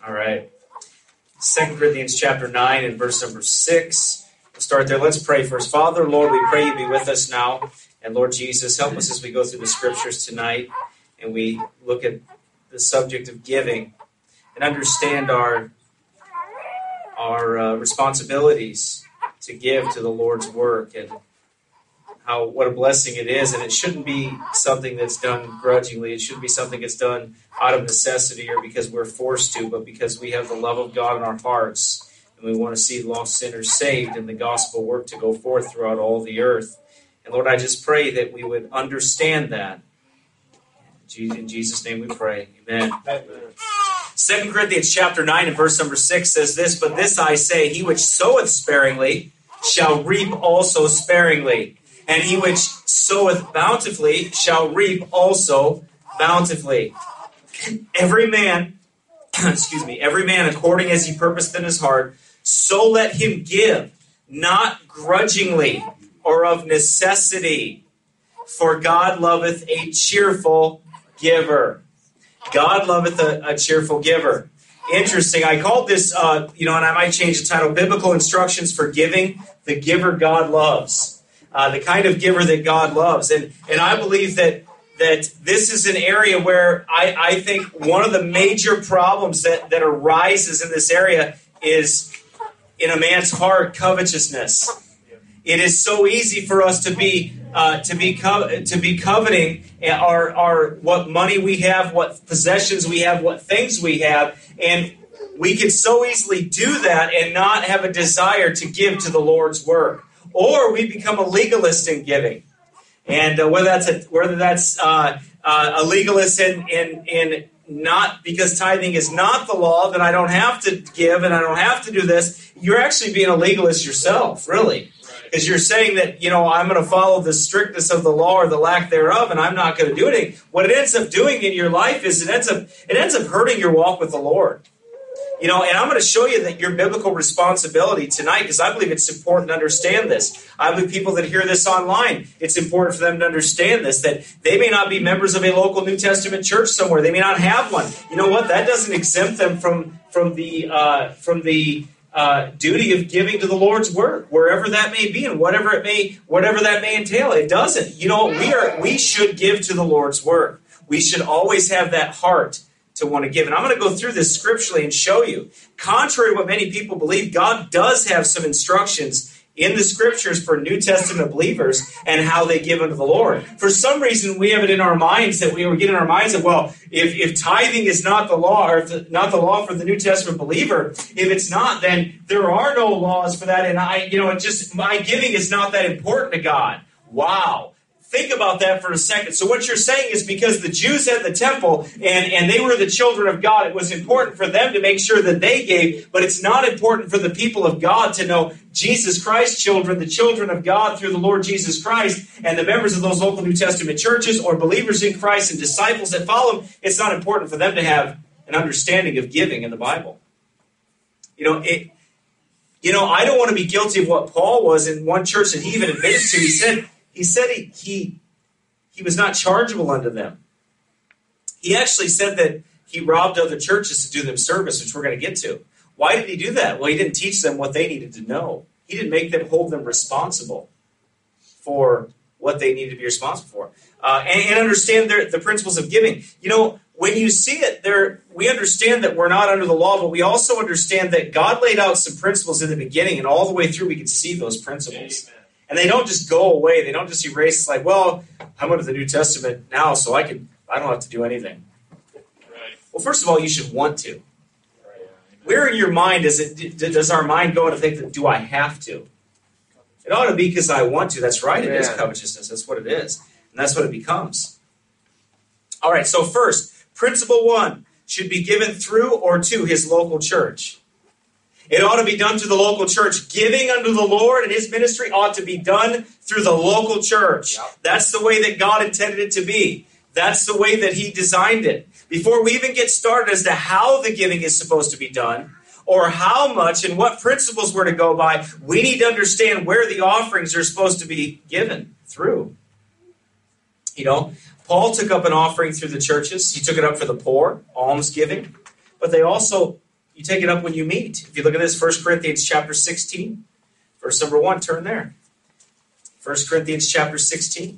All right. 2 Corinthians chapter 9 and verse number 6. We'll start there. Let's pray first. Father, Lord, we pray you be with us now. And Lord Jesus, help us as we go through the scriptures tonight and we look at the subject of giving and understand our responsibilities to give to the Lord's work and what a blessing it is. And it shouldn't be something that's done grudgingly. It shouldn't be something that's done out of necessity or because we're forced to, but because we have the love of God in our hearts and we want to see lost sinners saved and the gospel work to go forth throughout all the earth. And Lord, I just pray that we would understand that. In Jesus' name we pray. Amen. 2 Corinthians chapter 9 and verse number 6 says this, "But this I say, he which soweth sparingly shall reap also sparingly, and he which soweth bountifully shall reap also bountifully. Every man, every man according as he purposed in his heart, so let him give, not grudgingly or of necessity, for God loveth a cheerful giver." God loveth a cheerful giver. Interesting. I called this, and I might change the title, Biblical Instructions for Giving, the Giver God Loves. The kind of giver that God loves. And I believe that this is an area where I think one of the major problems that arises in this area is in a man's heart, covetousness. It is so easy for us to be coveting our what money we have, what possessions we have, what things we have, and we can so easily do that and not have a desire to give to the Lord's work. Or we become a legalist in giving, and whether that's a legalist in not because tithing is not the law, then I don't have to give and I don't have to do this. You're actually being a legalist yourself, really. Because you're saying that, I'm going to follow the strictness of the law or the lack thereof, and I'm not going to do anything. What it ends up doing in your life is it ends up hurting your walk with the Lord. And I'm going to show you that your biblical responsibility tonight, because I believe it's important to understand this. I believe people that hear this online, it's important for them to understand this, that they may not be members of a local New Testament church somewhere. They may not have one. You know what? That doesn't exempt them from the duty of giving to the Lord's work, wherever that may be and whatever that may entail. It doesn't. We should give to the Lord's work. We should always have that heart to want to give. And I'm going to go through this scripturally and show you. Contrary to what many people believe, God does have some instructions in the scriptures for New Testament believers and how they give unto the Lord. For some reason, we have it in our minds that we get in our minds that, well, if tithing is not the law, or not the law for the New Testament believer, if it's not, then there are no laws for that. And my giving is not that important to God. Wow. Think about that for a second. So what you're saying is because the Jews had the temple and they were the children of God, it was important for them to make sure that they gave, but it's not important for the people of God to know Jesus Christ's children, the children of God through the Lord Jesus Christ, and the members of those local New Testament churches or believers in Christ and disciples that follow him. It's not important for them to have an understanding of giving in the Bible. I don't want to be guilty of what Paul was in one church that he even admitted to. He said he was not chargeable unto them. He actually said that he robbed other churches to do them service, which we're going to get to. Why did he do that? Well, he didn't teach them what they needed to know. He didn't make them hold them responsible for what they needed to be responsible for. And understand the principles of giving. When you see it, we understand that we're not under the law, but we also understand that God laid out some principles in the beginning, and all the way through we can see those principles. Amen. And they don't just go away. They don't just erase. It's like, well, I'm under the New Testament now, so I don't have to do anything. Right. Well, first of all, you should want to. Right. Where in your mind does our mind go to think that, do I have to? It ought to be because I want to. That's right. It is covetousness. That's what it is. And that's what it becomes. All right. So first, principle 1 should be given through or to his local church. It ought to be done through the local church. Giving unto the Lord and his ministry ought to be done through the local church. Yep. That's the way that God intended it to be. That's the way that he designed it. Before we even get started as to how the giving is supposed to be done, or how much and what principles we're to go by, we need to understand where the offerings are supposed to be given through. Paul took up an offering through the churches. He took it up for the poor, almsgiving. But they also you take it up when you meet. If you look at this, 1 Corinthians chapter 16, verse number 1, turn there. 1 Corinthians chapter 16.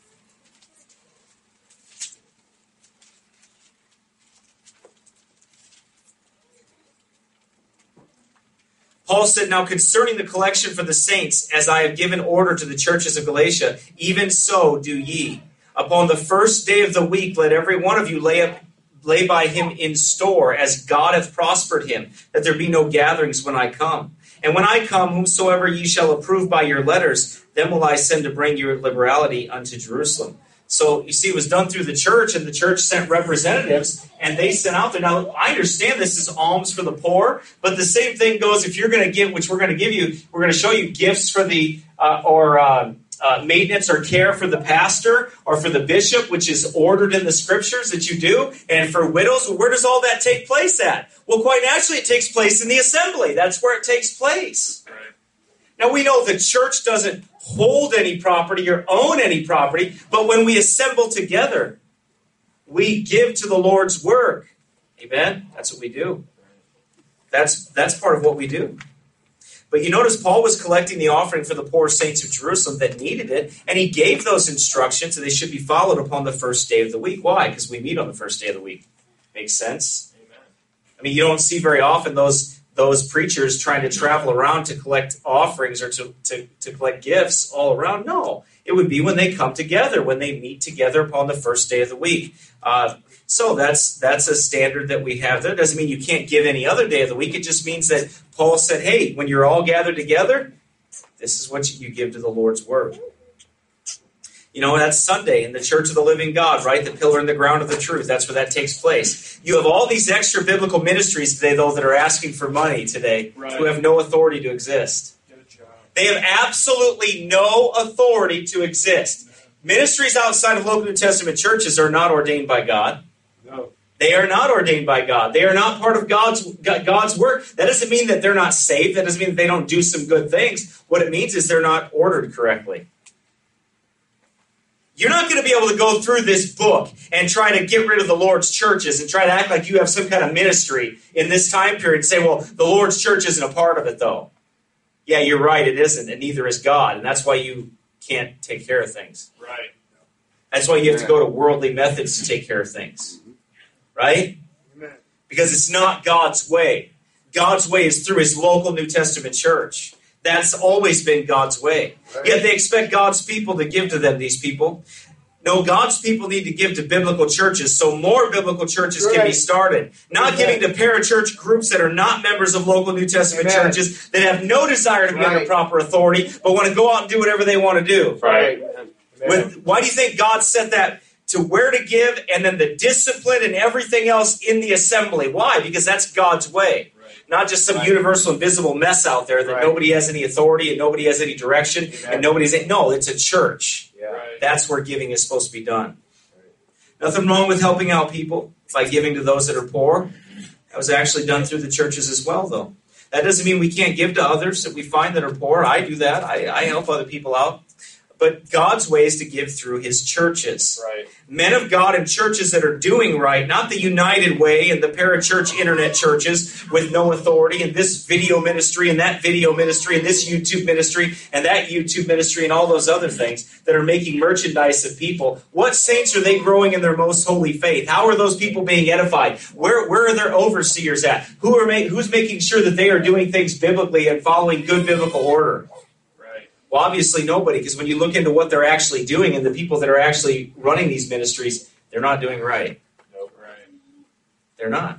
Paul said, now concerning the collection for the saints, as I have given order to the churches of Galatia, even so do ye. Upon the first day of the week, let every one of you lay by him in store, as God hath prospered him, that there be no gatherings when I come. And when I come, whomsoever ye shall approve by your letters, them will I send to bring your liberality unto Jerusalem. So, you see, it was done through the church, and the church sent representatives, and they sent out there. Now, I understand this is alms for the poor, but the same thing goes if you're going to give, which we're going to give you, we're going to show you gifts for the, maintenance or care for the pastor or for the bishop, which is ordered in the scriptures that you do. And for widows, well, where does all that take place at? Well, quite naturally, it takes place in the assembly. That's where it takes place. Right. Now, we know the church doesn't hold any property or own any property, but when we assemble together, we give to the Lord's work. Amen? That's what we do. That's part of what we do. But you notice Paul was collecting the offering for the poor saints of Jerusalem that needed it, and he gave those instructions, and they should be followed upon the first day of the week. Why? Because we meet on the first day of the week. Makes sense? Amen. I mean, you don't see very often those preachers trying to travel around to collect offerings or to collect gifts all around. No, it would be when they come together, when they meet together upon the first day of the week. So that's a standard that we have. That doesn't mean you can't give any other day of the week. It just means that Paul said, hey, when you're all gathered together, this is what you give to the Lord's word. You know, that's Sunday in the Church of the Living God, right? The pillar and the ground of the truth. That's where that takes place. You have all these extra biblical ministries today, though, that are asking for money today, right, who have no authority to exist. They have absolutely no authority to exist. Ministries outside of local New Testament churches are not ordained by God. No. They are not ordained by God. They are not part of God's work. That doesn't mean that they're not saved. That doesn't mean that they don't do some good things. What it means is they're not ordered correctly. You're not going to be able to go through this book and try to get rid of the Lord's churches and try to act like you have some kind of ministry in this time period and say, well, the Lord's church isn't a part of it, though. Yeah, you're right, it isn't, and neither is God. And that's why you can't take care of things. Right. That's why you have to go to worldly methods to take care of things. Right? Amen. Because it's not God's way. God's way is through his local New Testament church. That's always been God's way. Right. Yet they expect God's people to give to them, these people. No, God's people need to give to biblical churches so more biblical churches can be started. Not giving to parachurch groups that are not members of local New Testament churches, that have no desire to be under proper authority, but want to go out and do whatever they want to do. Right. Why do you think God set that to where to give and then the discipline and everything else in the assembly? Why? Because that's God's way. Not just some universal invisible mess out there that nobody has any authority and nobody has any direction and nobody's... No, it's a church. Yeah. Right. That's where giving is supposed to be done. Right. Nothing wrong with helping out people by giving to those that are poor. That was actually done through the churches as well, though. That doesn't mean we can't give to others that we find that are poor. I do that. I help other people out. But God's way is to give through his churches. Right. Men of God and churches that are doing right, not the United Way and the parachurch internet churches with no authority and this video ministry and that video ministry and this YouTube ministry and that YouTube ministry and all those other things that are making merchandise of people. What saints are they growing in their most holy faith? How are those people being edified? Where are their overseers at? Who's making sure that they are doing things biblically and following good biblical order? Well, obviously nobody, because when you look into what they're actually doing and the people that are actually running these ministries, they're not doing right. Nope. Right. They're not.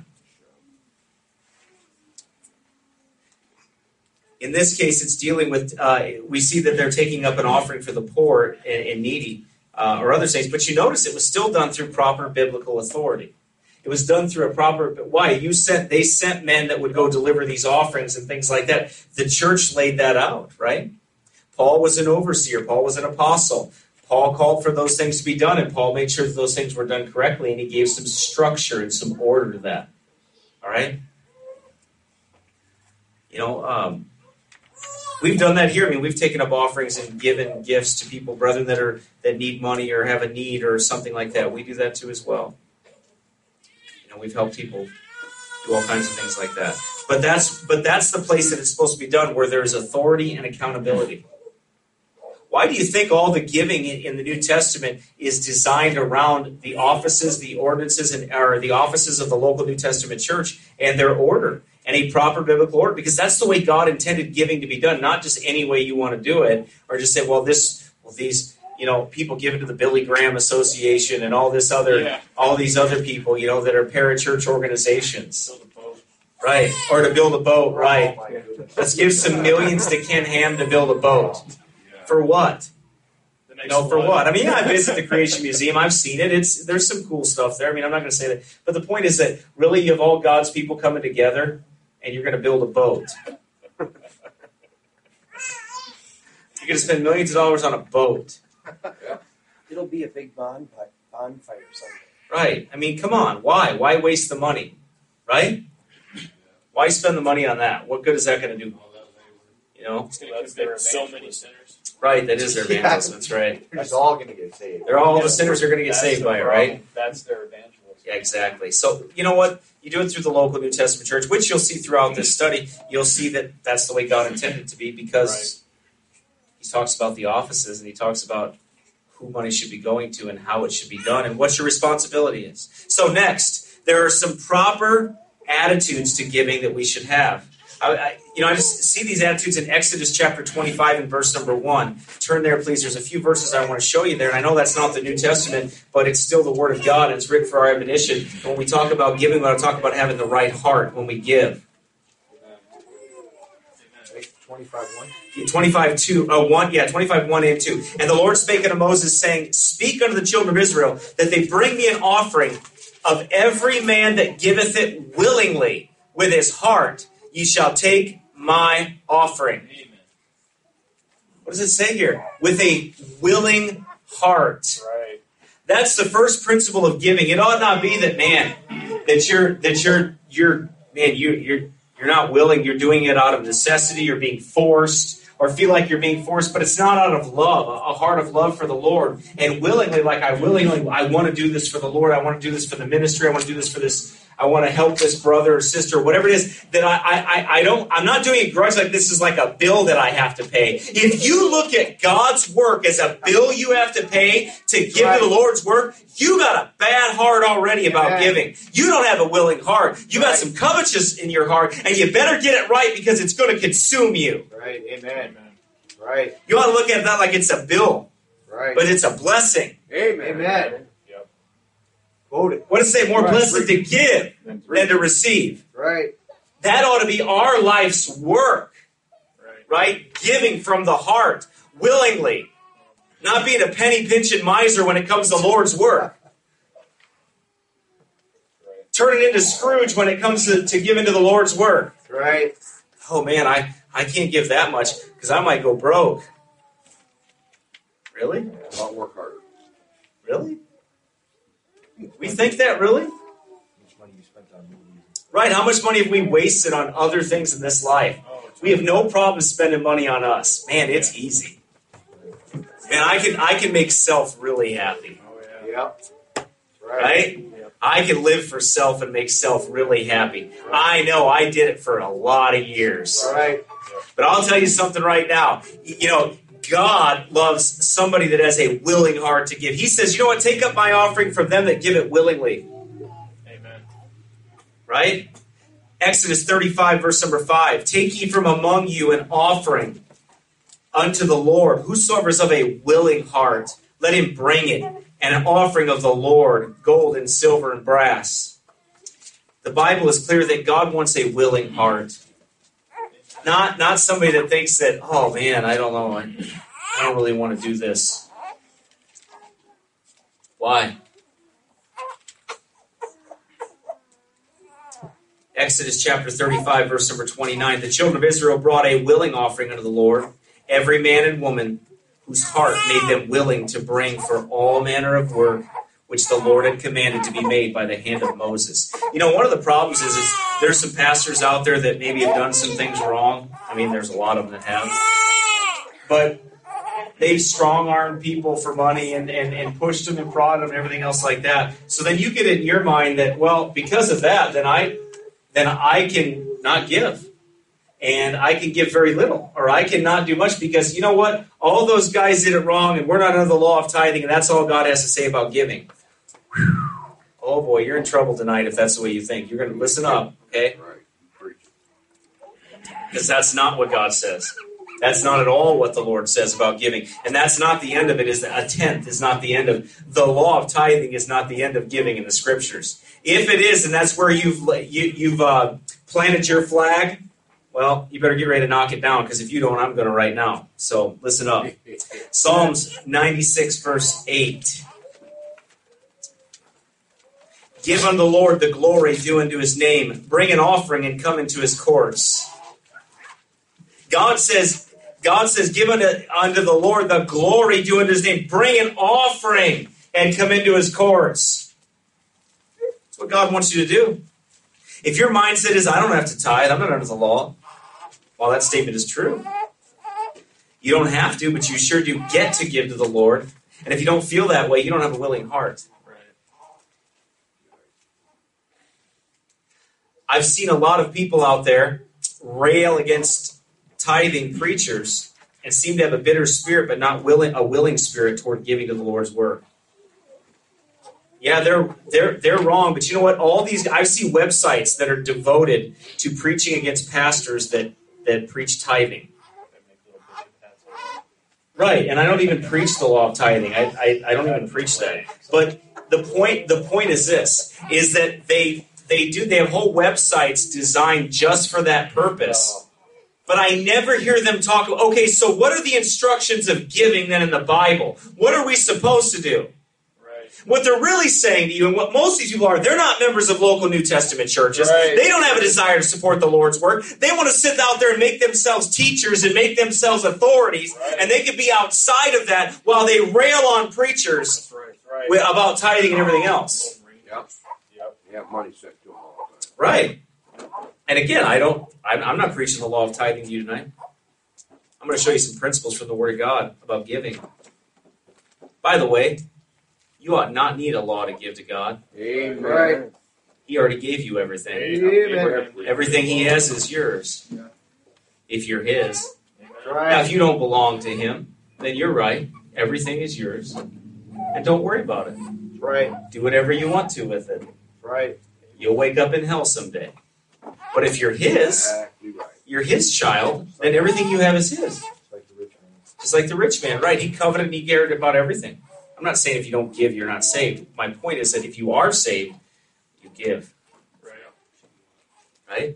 In this case, it's dealing with, we see that they're taking up an offering for the poor and needy or other saints, but you notice it was still done through proper biblical authority. It was done through a proper... Why? They sent men that would go deliver these offerings and things like that. The church laid that out, right? Paul was an overseer. Paul was an apostle. Paul called for those things to be done, and Paul made sure that those things were done correctly, and he gave some structure and some order to that. All right? You know, we've done that here. I mean, we've taken up offerings and given gifts to people, brethren, that need money or have a need or something like that. We do that too as well. You know, we've helped people do all kinds of things like that. But that's the place that it's supposed to be done, where there's authority and accountability. Why do you think all the giving in the New Testament is designed around the offices, the ordinances, or the offices of the local New Testament church and their order and a proper biblical order? Because that's the way God intended giving to be done, not just any way you want to do it, or just say, these people give into the Billy Graham Association and all these other people, that are parachurch organizations. Right, or to build a boat, right. Let's give some millions to Ken Ham to build a boat. For what? For what? I mean, I visit the Creation Museum. I've seen it. There's some cool stuff there. I mean, I'm not going to say that. But the point is that really you have all God's people coming together and you're going to build a boat. You're going to spend millions of dollars on a boat. It'll be a big bonfire someday. Right. I mean, come on. Why? Why waste the money? Right? Why spend the money on that? What good is that going to do? It's going to convict so many sinners. Right, that is their evangelism. That's right. They're all going to get saved. All the sinners are going to get saved by it, right? That's their evangelism. Yeah, exactly. So, you know what? You do it through the local New Testament church, which you'll see throughout this study. You'll see that that's the way God intended it to be, because he talks about the offices and he talks about who money should be going to and how it should be done and what your responsibility is. So next, there are some proper attitudes to giving that we should have. I just see these attitudes in Exodus chapter 25 and verse number 1. Turn there, please. There's a few verses I want to show you there, and I know that's not the New Testament, but it's still the Word of God, and it's written for our admonition. When we talk about giving, we talk about having the right heart when we give. 25, 1 and 2. And the Lord spake unto Moses, saying, Speak unto the children of Israel, that they bring me an offering of every man that giveth it willingly with his heart. Ye shall take my offering. Amen. What does it say here? With a willing heart. Right. That's the first principle of giving. It ought not be that you're not willing. You're doing it out of necessity. You're being forced, or feel like you're being forced. But it's not out of love, a heart of love for the Lord, and willingly, I want to do this for the Lord. I want to do this for the ministry. I want to do this for this. I want to help this brother or sister, whatever it is, that I'm not doing it grudge like this is like a bill that I have to pay. If you look at God's work as a bill you have to pay to give to the Lord's work, you got a bad heart already about giving. You don't have a willing heart. You got some covetous in your heart, and you better get it right, because it's going to consume you. Right, amen. Right. You ought to look at that like it's a bill, but it's a blessing. Amen. What does it say? More blessed to give than to receive. Right. That ought to be our life's work. Right? Giving from the heart, willingly. Not being a penny pinching miser when it comes to the Lord's work. Turning into Scrooge when it comes to giving to the Lord's work. Right. Oh man, I can't give that much because I might go broke. Really? I'll work harder. Really? We think that, really? How much money you spent on movies? Right, how much money have we wasted on other things in this life? We have no problem spending money on us. Man, it's easy. Man, I can make self really happy. Yep. Right? I can live for self and make self really happy. I know I did it for a lot of years. Right. But I'll tell you something right now. God loves somebody that has a willing heart to give. He says, you know what? Take up my offering from them that give it willingly. Amen. Right? Exodus 35, verse number 5. Take ye from among you an offering unto the Lord. Whosoever is of a willing heart, let him bring it. And an offering of the Lord, gold and silver and brass. The Bible is clear that God wants a willing heart. Not somebody that thinks that, oh man, I don't know, I don't really want to do this. Why? Exodus chapter 35, verse number 29. The children of Israel brought a willing offering unto the Lord, every man and woman whose heart made them willing to bring for all manner of work which the Lord had commanded to be made by the hand of Moses. One of the problems is there's some pastors out there that maybe have done some things wrong. I mean, there's a lot of them that have. But they've strong-armed people for money and pushed them and prodded them and everything else like that. So then you get it in your mind that, well, because of that, then then I can not give. And I can give very little, or I cannot do much, because you know what? All those guys did it wrong, and we're not under the law of tithing, and that's all God has to say about giving. Whew. Oh boy, you're in trouble tonight if that's the way you think. You're going to listen up, okay? Because that's not what God says. That's not at all what the Lord says about giving. And that's not the end of it. Is a tenth is not the end of the law of tithing. Is not the end of giving in the Scriptures. If it is, and that's where you've planted your flag, well, you better get ready to knock it down, because if you don't, I'm going to right now. So listen up. Psalms 96, verse 8. Give unto the Lord the glory due unto his name. Bring an offering and come into his courts. God says, give unto the Lord the glory due unto his name. Bring an offering and come into his courts. That's what God wants you to do. If your mindset is, I don't have to tithe, I'm not under the law, well, that statement is true. You don't have to, but you sure do get to give to the Lord. And if you don't feel that way, you don't have a willing heart. I've seen a lot of people out there rail against tithing preachers and seem to have a bitter spirit, but not a willing spirit toward giving to the Lord's work. Yeah, they're wrong, but you know what? I see websites that are devoted to preaching against pastors that preach tithing. Right, and I don't even preach the law of tithing. I don't even preach that. But the point is this: is that they have whole websites designed just for that purpose. But I never hear them talk, okay, so what are the instructions of giving then in the Bible? What are we supposed to do? Right. What they're really saying to you, and what most of these people are, they're not members of local New Testament churches. Right. They don't have a desire to support the Lord's work. They want to sit out there and make themselves teachers and make themselves authorities, right. And they could be outside of that while they rail on preachers about tithing and everything else. Yeah, money set to them all the time. Right. And again, I'm not preaching the law of tithing to you tonight. I'm going to show you some principles from the Word of God about giving. By the way, you ought not need a law to give to God. Amen. Right. He already gave you everything. Amen. Everything He has is yours. If you're His. Right. Now, if you don't belong to Him, then you're right. Everything is yours. And don't worry about it. Right. Do whatever you want to with it. Right. You'll wake up in hell someday. But if you're His, you're His child, then everything you have is His. Just like the rich man, right? He coveted and he cared about everything. I'm not saying if you don't give, you're not saved. My point is that if you are saved, you give. Right?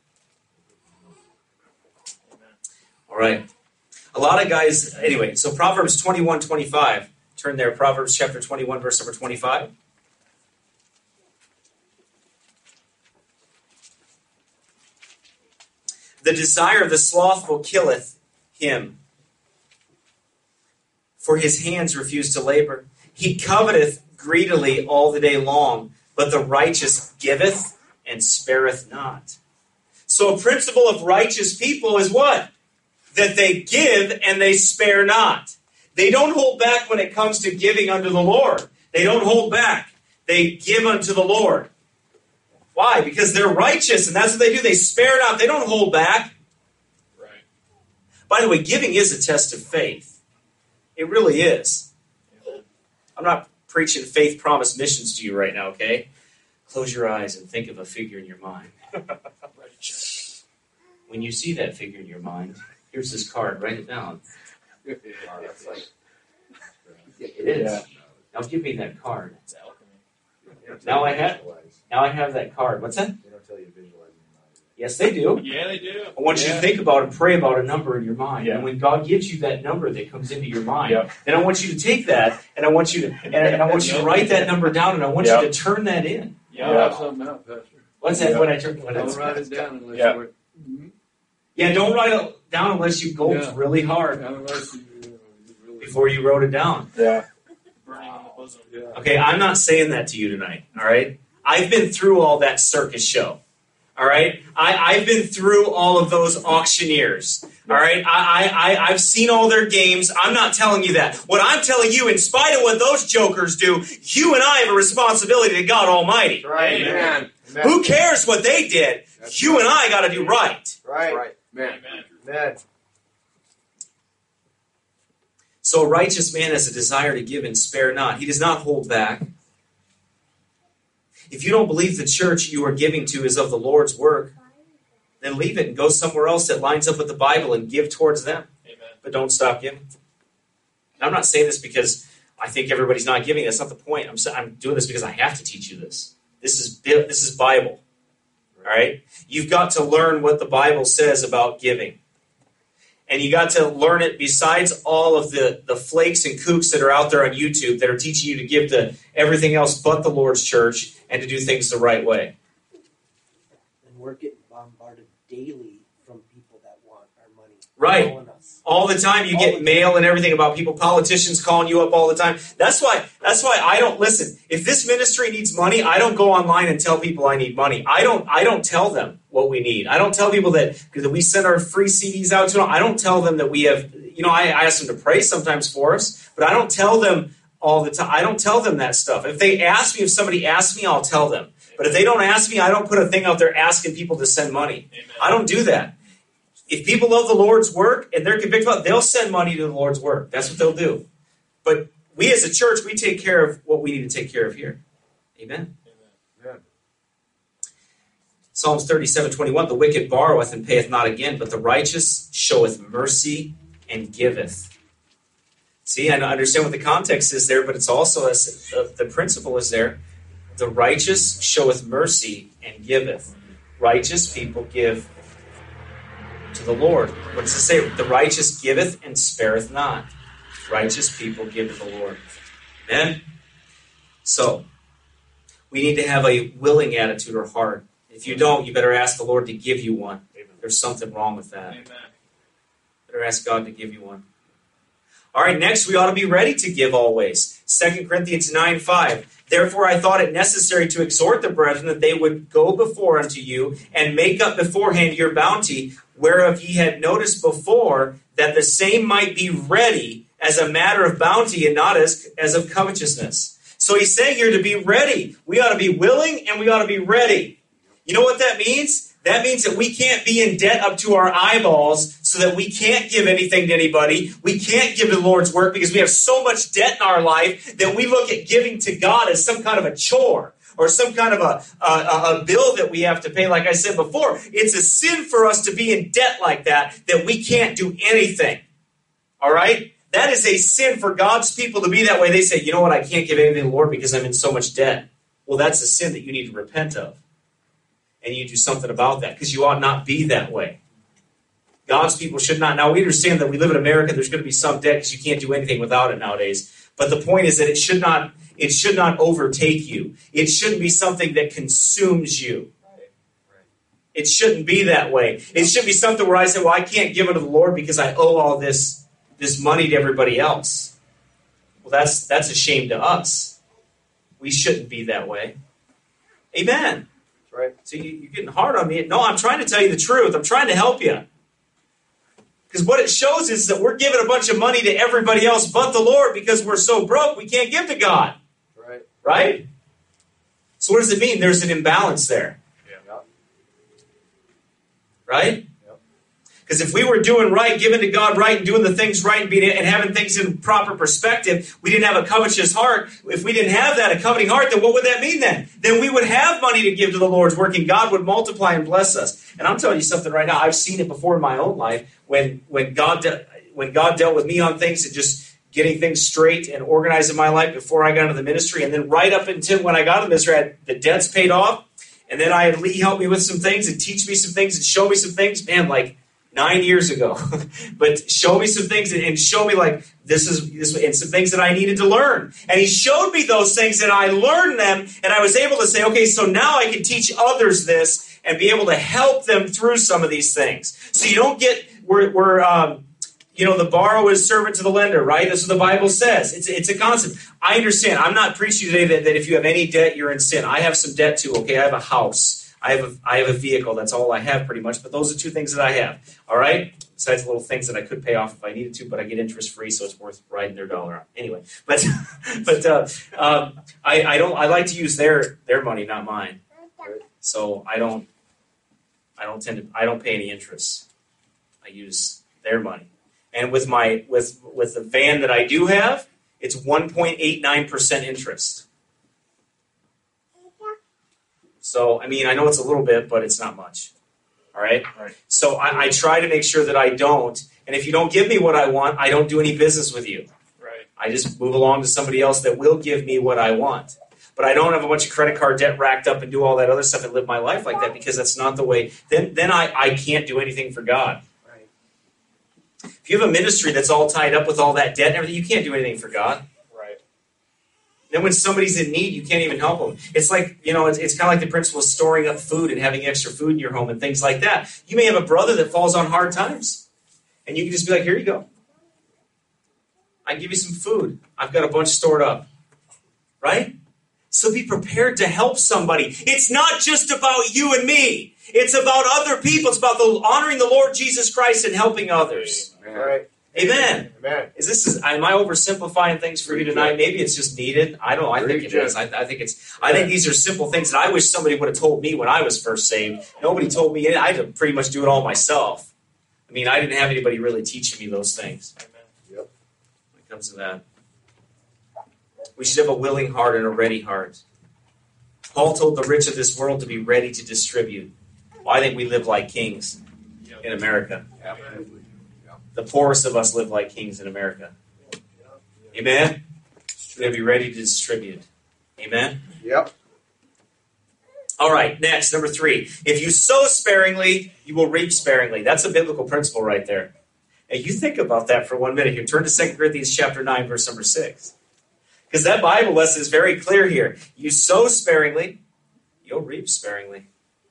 All right. A lot of guys, anyway, so Proverbs 21:25. Turn there, Proverbs chapter 21, verse number 25. The desire of the slothful killeth him, for his hands refuse to labor. He coveteth greedily all the day long, but the righteous giveth and spareth not. So a principle of righteous people is what? That they give and they spare not. They don't hold back when it comes to giving unto the Lord. They don't hold back. They give unto the Lord. Why? Because they're righteous, and that's what they do. They spare not. They don't hold back. Right. By the way, giving is a test of faith. It really is. I'm not preaching faith promise missions to you right now, okay? Close your eyes and think of a figure in your mind. When you see that figure in your mind, here's this card. Write it down. It is. Now give me that card. Now I have that card. What's that? They don't tell you to visualize in your mind. Yes, they do. Yeah, they do. I want you to think about and pray about a number in your mind. Yeah. And when God gives you that number that comes into your mind, then I want you to take that and I want you to write that number down, and I want you to turn that in. Have something out, Pastor. What's that? When I don't write it down unless you work. Don't write it down unless you go really hard before you wrote it down. Yeah. Burning in the bosom. Yeah. Okay, I'm not saying that to you tonight. All right, I've been through all that circus show. All right, I've been through all of those auctioneers. All right, I've seen all their games. I'm not telling you that. What I'm telling you, in spite of what those jokers do, you and I have a responsibility to God Almighty. Right, man. Amen. Who cares what they did? That's You and I got to do right. Right. Man. Amen. So a righteous man has a desire to give and spare not. He does not hold back. If you don't believe the church you are giving to is of the Lord's work, then leave it and go somewhere else that lines up with the Bible and give towards them. Amen. But don't stop giving. And I'm not saying this because I think everybody's not giving. That's not the point. I'm doing this because I have to teach you this. This is Bible. All right? You've got to learn what the Bible says about giving. And you got to learn it besides all of the flakes and kooks that are out there on YouTube that are teaching you to give to everything else but the Lord's church and to do things the right way. And we're getting bombarded daily from people that want our money. Right. Calling us. All the time you get mail and everything about people, politicians calling you up all the time. That's why I don't listen. If this ministry needs money, I don't go online and tell people I need money. I don't tell them what we need. I don't tell people that we send our free CDs out to them. I don't tell them that we have, I ask them to pray sometimes for us, but I don't tell them all the time. I don't tell them that stuff. If somebody asks me, I'll tell them. But if they don't ask me, I don't put a thing out there asking people to send money. Amen. I don't do that. If people love the Lord's work and they're convicted about it, they'll send money to the Lord's work. That's what they'll do. But we as a church, we take care of what we need to take care of here. Amen. Amen. Psalms 37:21, the wicked borroweth and payeth not again, but the righteous showeth mercy and giveth. See, I understand what the context is there, but it's also, the principle is there. The righteous showeth mercy and giveth. Righteous people give to the Lord. What does it say? The righteous giveth and spareth not. Righteous people give to the Lord. Amen? So, we need to have a willing attitude or heart. If you don't, you better ask the Lord to give you one. There's something wrong with that. Amen. Better ask God to give you one. All right, next we ought to be ready to give always. 2 Corinthians 9:5. Therefore I thought it necessary to exhort the brethren that they would go before unto you and make up beforehand your bounty, whereof ye had noticed before, that the same might be ready as a matter of bounty and not as of covetousness. So he's saying here to be ready. We ought to be willing and we ought to be ready. You know what that means? That means that we can't be in debt up to our eyeballs so that we can't give anything to anybody. We can't give to the Lord's work because we have so much debt in our life that we look at giving to God as some kind of a chore or some kind of a bill that we have to pay. Like I said before, it's a sin for us to be in debt like that we can't do anything. All right? That is a sin for God's people to be that way. They say, you know what, I can't give anything to the Lord because I'm in so much debt. Well, that's a sin that you need to repent of. And you do something about that because you ought not be that way. God's people should not. Now, we understand that we live in America. There's going to be some debt because you can't do anything without it nowadays. But the point is that it should not overtake you. It shouldn't be something that consumes you. It shouldn't be that way. It should be something where I say, well, I can't give it to the Lord because I owe all this money to everybody else. Well, that's a shame to us. We shouldn't be that way. Amen. Right. So you're getting hard on me. No, I'm trying to tell you the truth. I'm trying to help you. Because what it shows is that we're giving a bunch of money to everybody else but the Lord because we're so broke we can't give to God. Right. Right? So what does it mean? There's an imbalance there. Yeah. Right? Yep. Because if we were doing right, giving to God right, and doing the things right, and having things in proper perspective, we didn't have a covetous heart. If we didn't have that, a coveting heart, then what would that mean then? Then we would have money to give to the Lord's work, and God would multiply and bless us. And I'm telling you something right now. I've seen it before in my own life when God dealt with me on things and just getting things straight and organized in my life before I got into the ministry, and then right up until when I got into the ministry, I had the debts paid off, and then I had Lee help me with some things and teach me some things and show me some things. Man, like 9 years ago, but show me some things and show me like this and some things that I needed to learn. And he showed me those things and I learned them and I was able to say, okay, so now I can teach others this and be able to help them through some of these things. So you don't get, the borrower is servant to the lender, right? That's what the Bible says. It's a concept. I understand. I'm not preaching today that if you have any debt, you're in sin. I have some debt too, okay? I have a house. I have a vehicle. That's all I have pretty much. But those are two things that I have. All right? Besides little things that I could pay off if I needed to, but I get interest free, so it's worth riding their dollar out. Anyway, I like to use their money, not mine. So I don't pay any interest. I use their money. And with the van that I do have, it's 1.89% interest. So, I mean, I know it's a little bit, but it's not much. All right? Right. So I try to make sure that I don't. And if you don't give me what I want, I don't do any business with you. Right. I just move along to somebody else that will give me what I want. But I don't have a bunch of credit card debt racked up and do all that other stuff and live my life like that, because that's not the way. Then I can't do anything for God. Right. If you have a ministry that's all tied up with all that debt and everything, you can't do anything for God. Right. Then when somebody's in need, you can't even help them. It's like, it's kind of like the principle of storing up food and having extra food in your home and things like that. You may have a brother that falls on hard times, and you can just be like, here you go. I give you some food. I've got a bunch stored up. Right? So be prepared to help somebody. It's not just about you and me. It's about other people. It's about honoring the Lord Jesus Christ and helping others. Right. Amen. Amen. Am I oversimplifying things for you tonight? Maybe it's just needed. I think it is. I think these are simple things that I wish somebody would have told me when I was first saved. Nobody told me. I had to pretty much do it all myself. I mean, I didn't have anybody really teaching me those things. Amen. Yep. When it comes to that, we should have a willing heart and a ready heart. Paul told the rich of this world to be ready to distribute. Well, I think we live like kings in America. Absolutely. The poorest of us live like kings in America. Amen? We're going to be ready to distribute. Amen? Yep. All right, next, number 3. If you sow sparingly, you will reap sparingly. That's a biblical principle right there. And you think about that for 1 minute here. Turn to 2 Corinthians chapter 9, verse number 6. Because that Bible lesson is very clear here. You sow sparingly, you'll reap sparingly.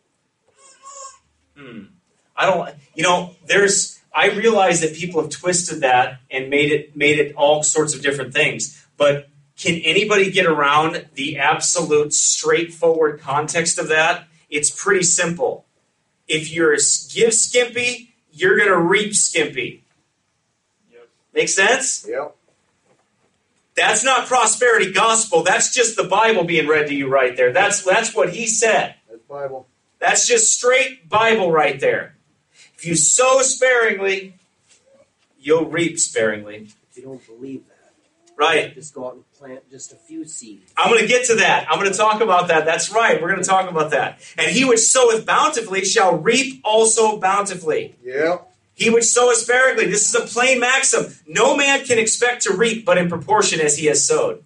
I realize that people have twisted that and made it all sorts of different things. But can anybody get around the absolute straightforward context of that? It's pretty simple. If you're give skimpy, you're going to reap skimpy. Yep. Make sense? Yep. That's not prosperity gospel. That's just the Bible being read to you right there. That's what he said. That's Bible. That's just straight Bible right there. If you sow sparingly, you'll reap sparingly. If you don't believe that, Right. just go out and plant just a few seeds. I'm going to get to that. I'm going to talk about that. That's right. We're going to talk about that. And he which soweth bountifully shall reap also bountifully. Yep. He which soweth sparingly. This is a plain maxim. No man can expect to reap but in proportion as he has sowed.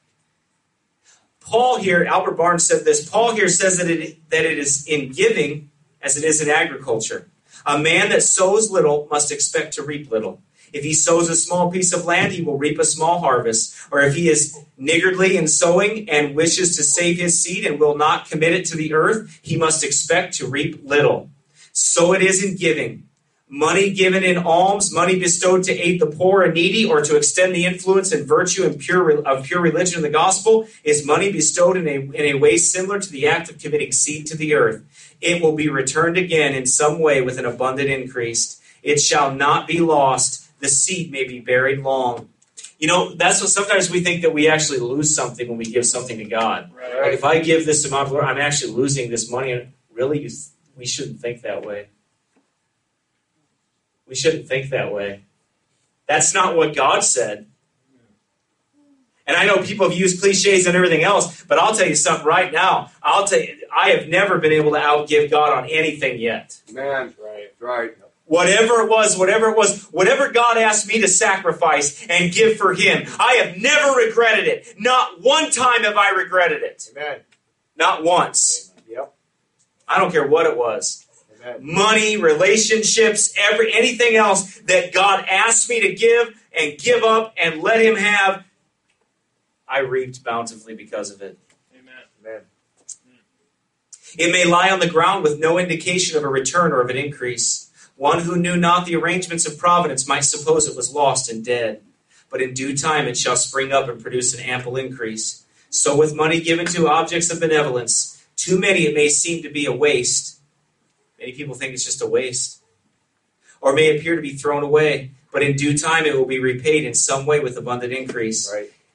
Paul here, Albert Barnes said this, Paul here says that it is in giving as it is in agriculture. A man that sows little must expect to reap little. If he sows a small piece of land, he will reap a small harvest. Or if he is niggardly in sowing and wishes to save his seed and will not commit it to the earth, he must expect to reap little. So it is in giving. Money given in alms, money bestowed to aid the poor and needy, or to extend the influence and virtue and pure religion in the gospel, is money bestowed in a way similar to the act of committing seed to the earth. It will be returned again in some way with an abundant increase. It shall not be lost. The seed may be buried long. That's what sometimes we think, that we actually lose something when we give something to God. Right. Like if I give this amount, I'm actually losing this money. Really, we shouldn't think that way. We shouldn't think that way. That's not what God said. And I know people have used cliches and everything else, but I'll tell you something right now. I have never been able to outgive God on anything yet. Man, Right. right. Whatever it was, whatever God asked me to sacrifice and give for Him, I have never regretted it. Not one time have I regretted it. Amen. Not once. Yep. I don't care what it was. Amen. Money, relationships, anything else that God asked me to give up and let Him have, I reaped bountifully because of it. Amen. Amen. It may lie on the ground with no indication of a return or of an increase. One who knew not the arrangements of providence might suppose it was lost and dead. But in due time it shall spring up and produce an ample increase. So with money given to objects of benevolence, too many it may seem to be a waste. Many people think it's just a waste. Or may appear to be thrown away. But in due time it will be repaid in some way with abundant increase. Right.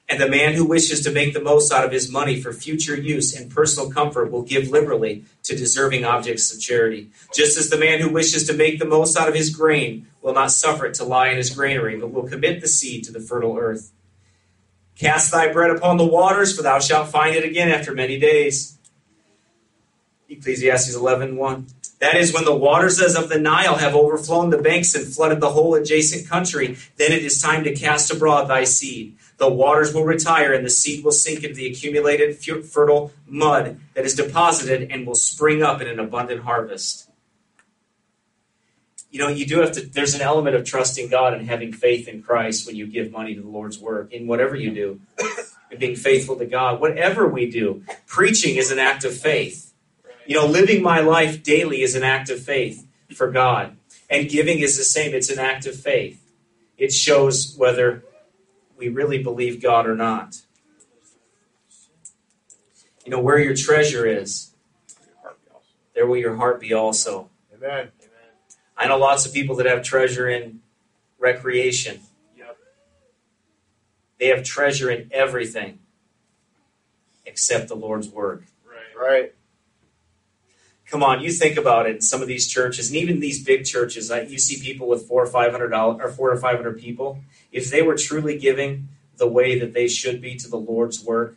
And the man who wishes to make the most out of his money for future use and personal comfort will give liberally to deserving objects of charity. Just as the man who wishes to make the most out of his grain will not suffer it to lie in his granary, but will commit the seed to the fertile earth. Cast thy bread upon the waters, for thou shalt find it again after many days. Ecclesiastes 11:1. That is, when the waters as of the Nile have overflown the banks and flooded the whole adjacent country, then it is time to cast abroad thy seed. The waters will retire, and the seed will sink into the accumulated fertile mud that is deposited and will spring up in an abundant harvest. You know, you do have to, there's an element of trusting God and having faith in Christ when you give money to the Lord's work, in whatever you do, and being faithful to God. Whatever we do, preaching is an act of faith. You know, living my life daily is an act of faith for God. And giving is the same. It's an act of faith. It shows whether we really believe God or not. You know, where your treasure is, there will your heart be also. Amen. I know lots of people that have treasure in recreation. Yep. They have treasure in everything except the Lord's work. Right. Right. Come on, you think about it. In some of these churches, and even these big churches, you see people with $400 or 500 people. If they were truly giving the way that they should be to the Lord's work,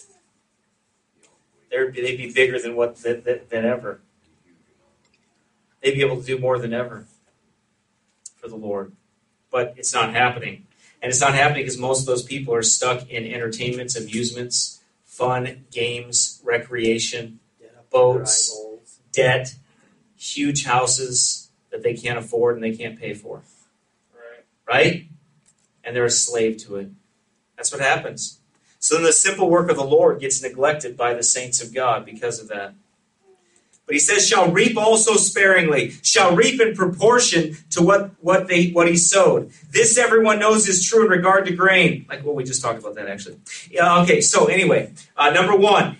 they'd be bigger than ever. They'd be able to do more than ever for the Lord. But it's not happening. And it's not happening because most of those people are stuck in entertainments, amusements, fun, games, recreation, boats, debt, huge houses that they can't afford and they can't pay for. Right? And they're a slave to it. That's what happens. So then the simple work of the Lord gets neglected by the saints of God because of that. But he says, shall reap also sparingly, shall reap in proportion to what he sowed. This everyone knows is true in regard to grain. Like, well, we just talked about that actually. Yeah, okay, so anyway, number one,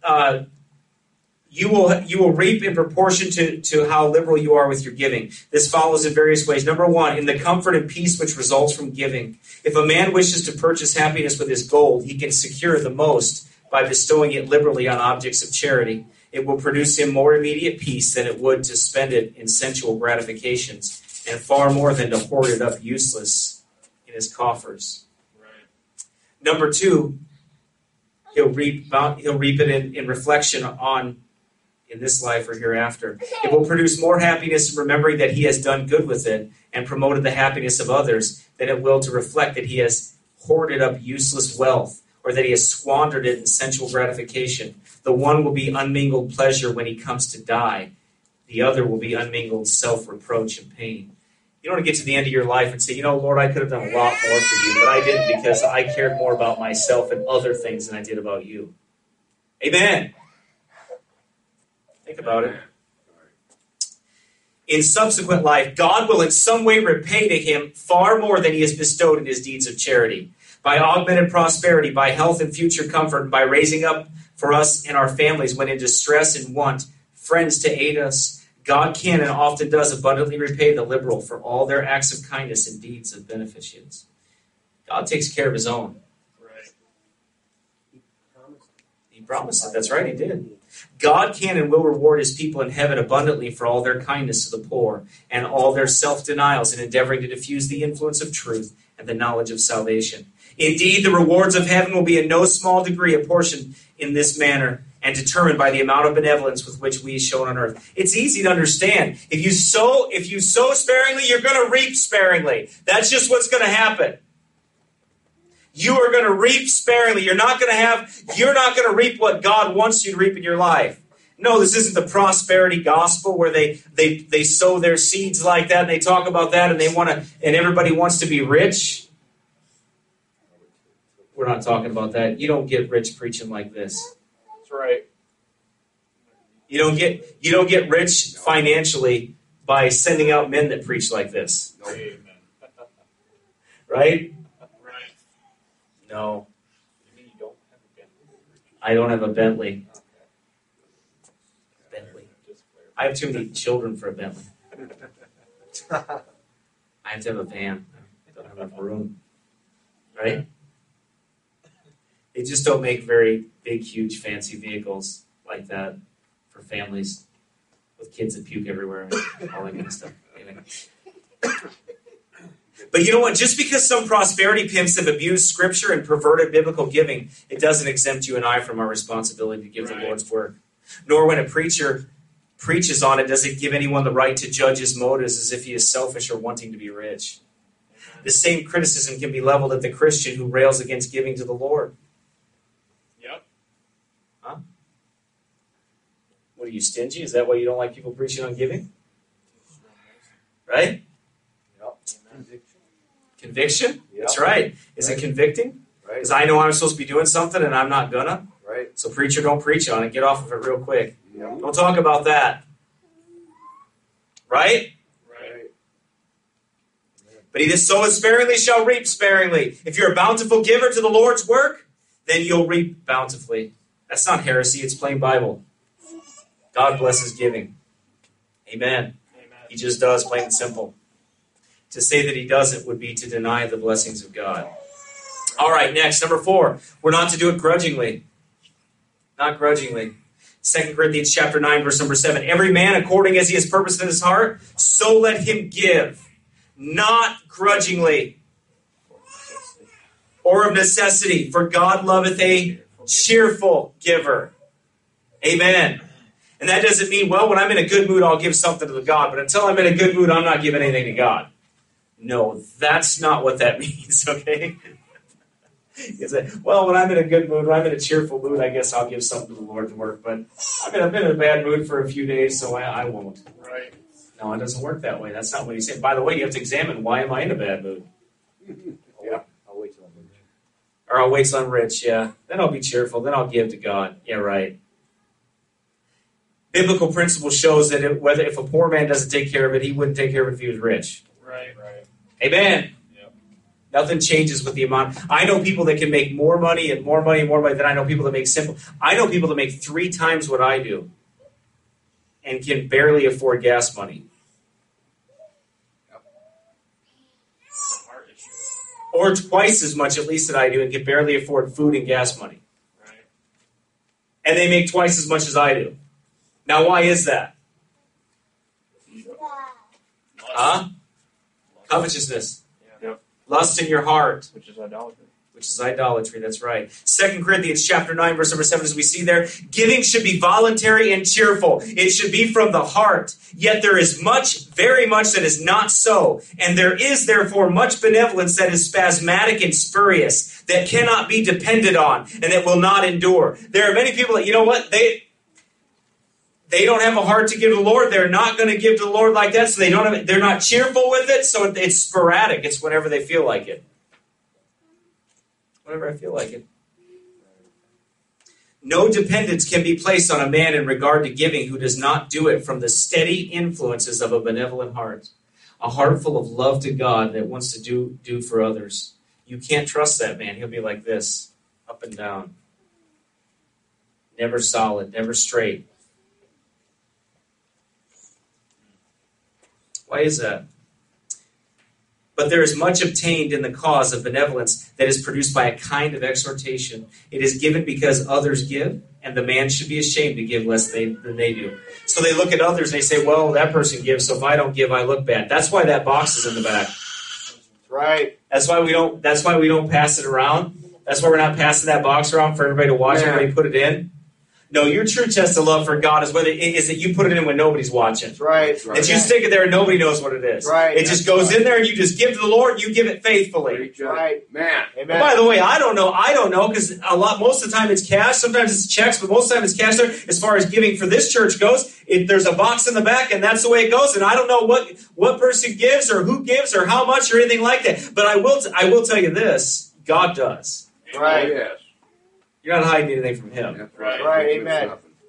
you will reap in proportion to how liberal you are with your giving. This follows in various ways. Number one, in the comfort and peace which results from giving. If a man wishes to purchase happiness with his gold, he can secure the most by bestowing it liberally on objects of charity. It will produce him more immediate peace than it would to spend it in sensual gratifications, and far more than to hoard it up useless in his coffers. Right. Number two, he'll reap it in reflection on in this life or hereafter. It will produce more happiness in remembering that he has done good with it and promoted the happiness of others than it will to reflect that he has hoarded up useless wealth or that he has squandered it in sensual gratification. The one will be unmingled pleasure when he comes to die. The other will be unmingled self-reproach and pain. You don't want to get to the end of your life and say, you know, Lord, I could have done a lot more for you, but I didn't because I cared more about myself and other things than I did about you. Amen. Think about it. In subsequent life, God will in some way repay to him far more than he has bestowed in his deeds of charity. By augmented prosperity, by health and future comfort, and by raising up for us and our families when in distress and want, friends to aid us, God can and often does abundantly repay the liberal for all their acts of kindness and deeds of beneficence. God takes care of his own. Right. He promised it. That's right, he did. God can and will reward his people in heaven abundantly for all their kindness to the poor and all their self-denials in endeavoring to diffuse the influence of truth and the knowledge of salvation. Indeed, the rewards of heaven will be in no small degree apportioned in this manner and determined by the amount of benevolence with which we shown on earth. It's easy to understand. If you sow sparingly, you're going to reap sparingly. That's just what's going to happen. You are going to reap sparingly. You're not going to reap what God wants you to reap in your life. No, this isn't the prosperity gospel where they sow their seeds like that and they talk about that and everybody wants to be rich. We're not talking about that. You don't get rich preaching like this. That's right. You don't get rich financially by sending out men that preach like this. Amen. Right? Right. No. You mean you don't have a Bentley? I don't have a Bentley. Okay. Bentley. Just clear. I have too many children for a Bentley. I have to have a van. I don't have enough room. Right? just don't make very big, huge, fancy vehicles like that for families with kids that puke everywhere and all that kind of stuff. Anyway. But you know what? Just because some prosperity pimps have abused Scripture and perverted biblical giving, it doesn't exempt you and I from our responsibility to give the Lord's work. Nor when a preacher preaches on it, does it give anyone the right to judge his motives as if he is selfish or wanting to be rich. The same criticism can be leveled at the Christian who rails against giving to the Lord. Yep. Huh? What, are you stingy? Is that why you don't like people preaching on giving? Right? Yep. Conviction? Yep. That's right. Is it convicting? Right. Because I know I'm supposed to be doing something and I'm not gonna. Right. So preacher, don't preach on it. Get off of it real quick. Yep. Don't talk about that. Right? Right. But he that soweth sparingly shall reap sparingly. If you're a bountiful giver to the Lord's work, then you'll reap bountifully. That's not heresy. It's plain Bible. God blesses giving. Amen. He just does, plain and simple. To say that he doesn't would be to deny the blessings of God. All right, next, number 4. We're not to do it grudgingly. Not grudgingly. 2 Corinthians chapter 9, verse number 7. Every man according as he has purposed in his heart, so let him give. Not grudgingly. Or of necessity, for God loveth a cheerful giver. Amen. And that doesn't mean, well, when I'm in a good mood, I'll give something to God. But until I'm in a good mood, I'm not giving anything to God. No, that's not what that means, okay? You say, well, when I'm in a good mood, when I'm in a cheerful mood, I guess I'll give something to the Lord's work. But I've been in a bad mood for a few days, so I won't. Right. No, it doesn't work that way. That's not what he's saying. By the way, you have to examine, why am I in a bad mood? Yeah. I'll wait till I'm rich. Or I'll wait till I'm rich, yeah. Then I'll be cheerful. Then I'll give to God. Yeah, right. Biblical principle shows that if a poor man doesn't take care of it, he wouldn't take care of it if he was rich. Right. Right. Amen. Yep. Nothing changes with the amount. I know people that can make more money and more money and more money than I know people that make simple. I know people that make 3 times what I do and can barely afford gas money. It's a heart issue. Or twice as much, at least, that I do and can barely afford food and gas money. Right. And they make twice as much as I do. Now, why is that? Huh? Covetousness. Yeah. Lust in your heart. Which is idolatry. Which is idolatry, that's right. 2 Corinthians chapter 9, verse number 7, as we see there, giving should be voluntary and cheerful. It should be from the heart. Yet there is much, very much that is not so. And there is therefore much benevolence that is spasmodic and spurious, that cannot be depended on, and that will not endure. There are many people that, you know what, they don't have a heart to give to the Lord. They're not going to give to the Lord like that, so they're not cheerful with it, so it's sporadic. It's whenever they feel like it. Whenever I feel like it. No dependence can be placed on a man in regard to giving who does not do it from the steady influences of a benevolent heart. A heart full of love to God that wants to do for others. You can't trust that man. He'll be like this, up and down. Never solid, never straight. Why is that? But there is much obtained in the cause of benevolence that is produced by a kind of exhortation. It is given because others give, and the man should be ashamed to give less than they do. So they look at others and they say, well, that person gives, so if I don't give, I look bad. That's why that box is in the back. Right. That's why we don't pass it around. That's why we're not passing that box around for everybody to watch, everybody put it in. No, your true test of love for God is that you put it in when nobody's watching. That's right. That you stick it there and nobody knows what it is. Right. It just goes in there and you just give to the Lord and you give it faithfully. Right. Man. Amen. And by the way, I don't know because most of the time it's cash. Sometimes it's checks, but most of the time it's cash there. As far as giving for this church goes, there's a box in the back and that's the way it goes. And I don't know what person gives or who gives or how much or anything like that. But I will tell you this: God does. Right. Oh, yes. You're not hiding anything from Him. That's Right. Right. Amen.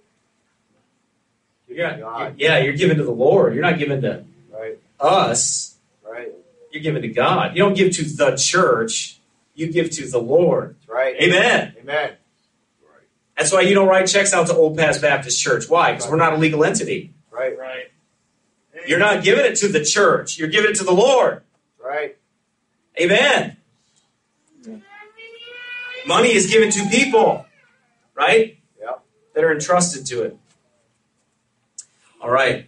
You're giving to the Lord. You're not giving to Right. us. Right. You're giving to God. You don't give to the church. You give to the Lord. That's right. Amen. Amen. That's why you don't write checks out to Old Pass Baptist Church. Why? Because we're not a legal entity. Right. Right. You're not giving it to the church. You're giving it to the Lord. Right. Amen. Money is given to people, right? Yep. That are entrusted to it. All right.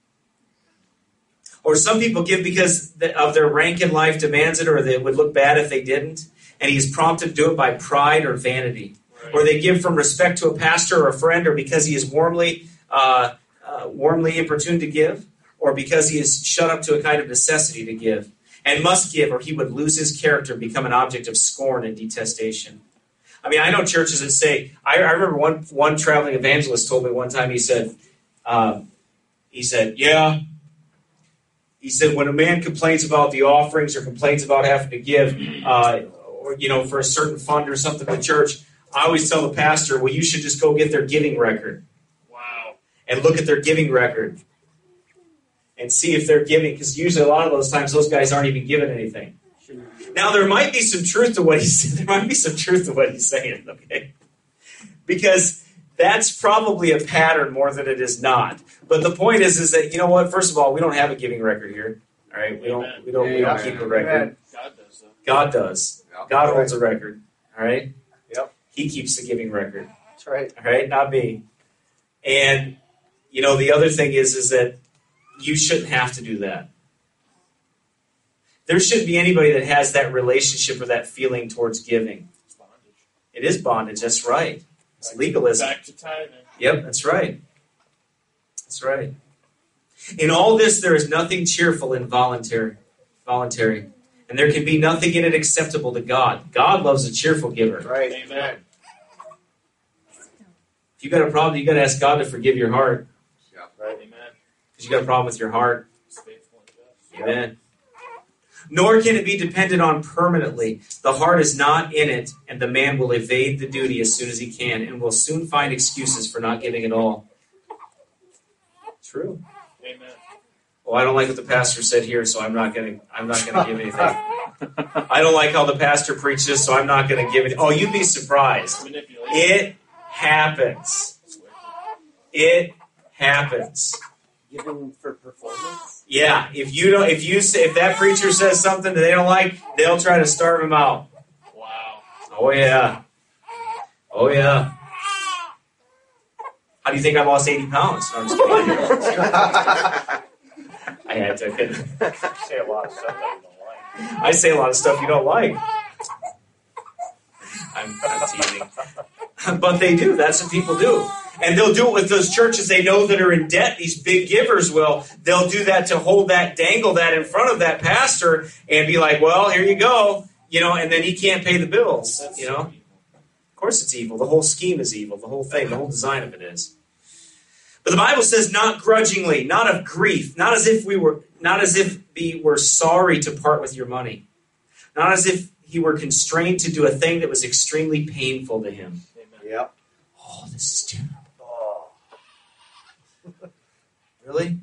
Or some people give because of their rank in life demands it, or they would look bad if they didn't, and he's prompted to do it by pride or vanity. Right. Or they give from respect to a pastor or a friend, or because he is warmly importuned to give, or because he is shut up to a kind of necessity to give, and must give, or he would lose his character and become an object of scorn and detestation. I mean, I know churches that say, I remember one traveling evangelist told me one time, he said, yeah. He said, when a man complains about the offerings or complains about having to give, for a certain fund or something to the church, I always tell the pastor, well, you should just go get their giving record. Wow. And look at their giving record. And see if they're giving, because usually a lot of those times those guys aren't even giving anything. Now, there might be some truth to what he's saying. There might be some truth to what he's saying, okay? Because that's probably a pattern more than it is not. But the point is that, you know what? First of all, we don't have a giving record here. All right? We don't keep a record. God does that. God does. Yep. God holds a record. All right? Yep. He keeps the giving record. That's right. All right? Not me. And, the other thing is that you shouldn't have to do that. There shouldn't be anybody that has that relationship or that feeling towards giving. It's bondage. It is bondage. That's right. It's legalism. Back to tithing. Yep, that's right. That's right. In all this, there is nothing cheerful and voluntary. And there can be nothing in it acceptable to God. God loves a cheerful giver. Right. Amen. If you got a problem, you got to ask God to forgive your heart. Yeah. Right. Amen. Because you got a problem with your heart. He's faithful and just. Amen. Nor can it be depended on permanently. The heart is not in it, and the man will evade the duty as soon as he can, and will soon find excuses for not giving at all. True. Amen. Well, I don't like what the pastor said here, so I'm not gonna give anything. I don't like how the pastor preaches, so I'm not gonna give it. Oh, you'd be surprised. Manipulation. It happens. It happens. Giving for performance? Yeah, if that preacher says something that they don't like, they'll try to starve him out. Wow. Oh yeah. Oh yeah. How do you think I lost 80 pounds? No, I'm just kidding. I had to. Say a lot of stuff that you don't like. I say a lot of stuff you don't like. I'm teasing. But they do. That's what people do. And they'll do it with those churches they know that are in debt. These big givers will. They'll do that to dangle that in front of that pastor and be like, well, here you go. And then he can't pay the bills. That's Of course it's evil. The whole scheme is evil. The whole thing, the whole design of it is. But the Bible says not grudgingly, not of grief, not as if we were sorry to part with your money. Not as if he were constrained to do a thing that was extremely painful to him. Amen. Yep. Oh, this is terrible. Oh. Really?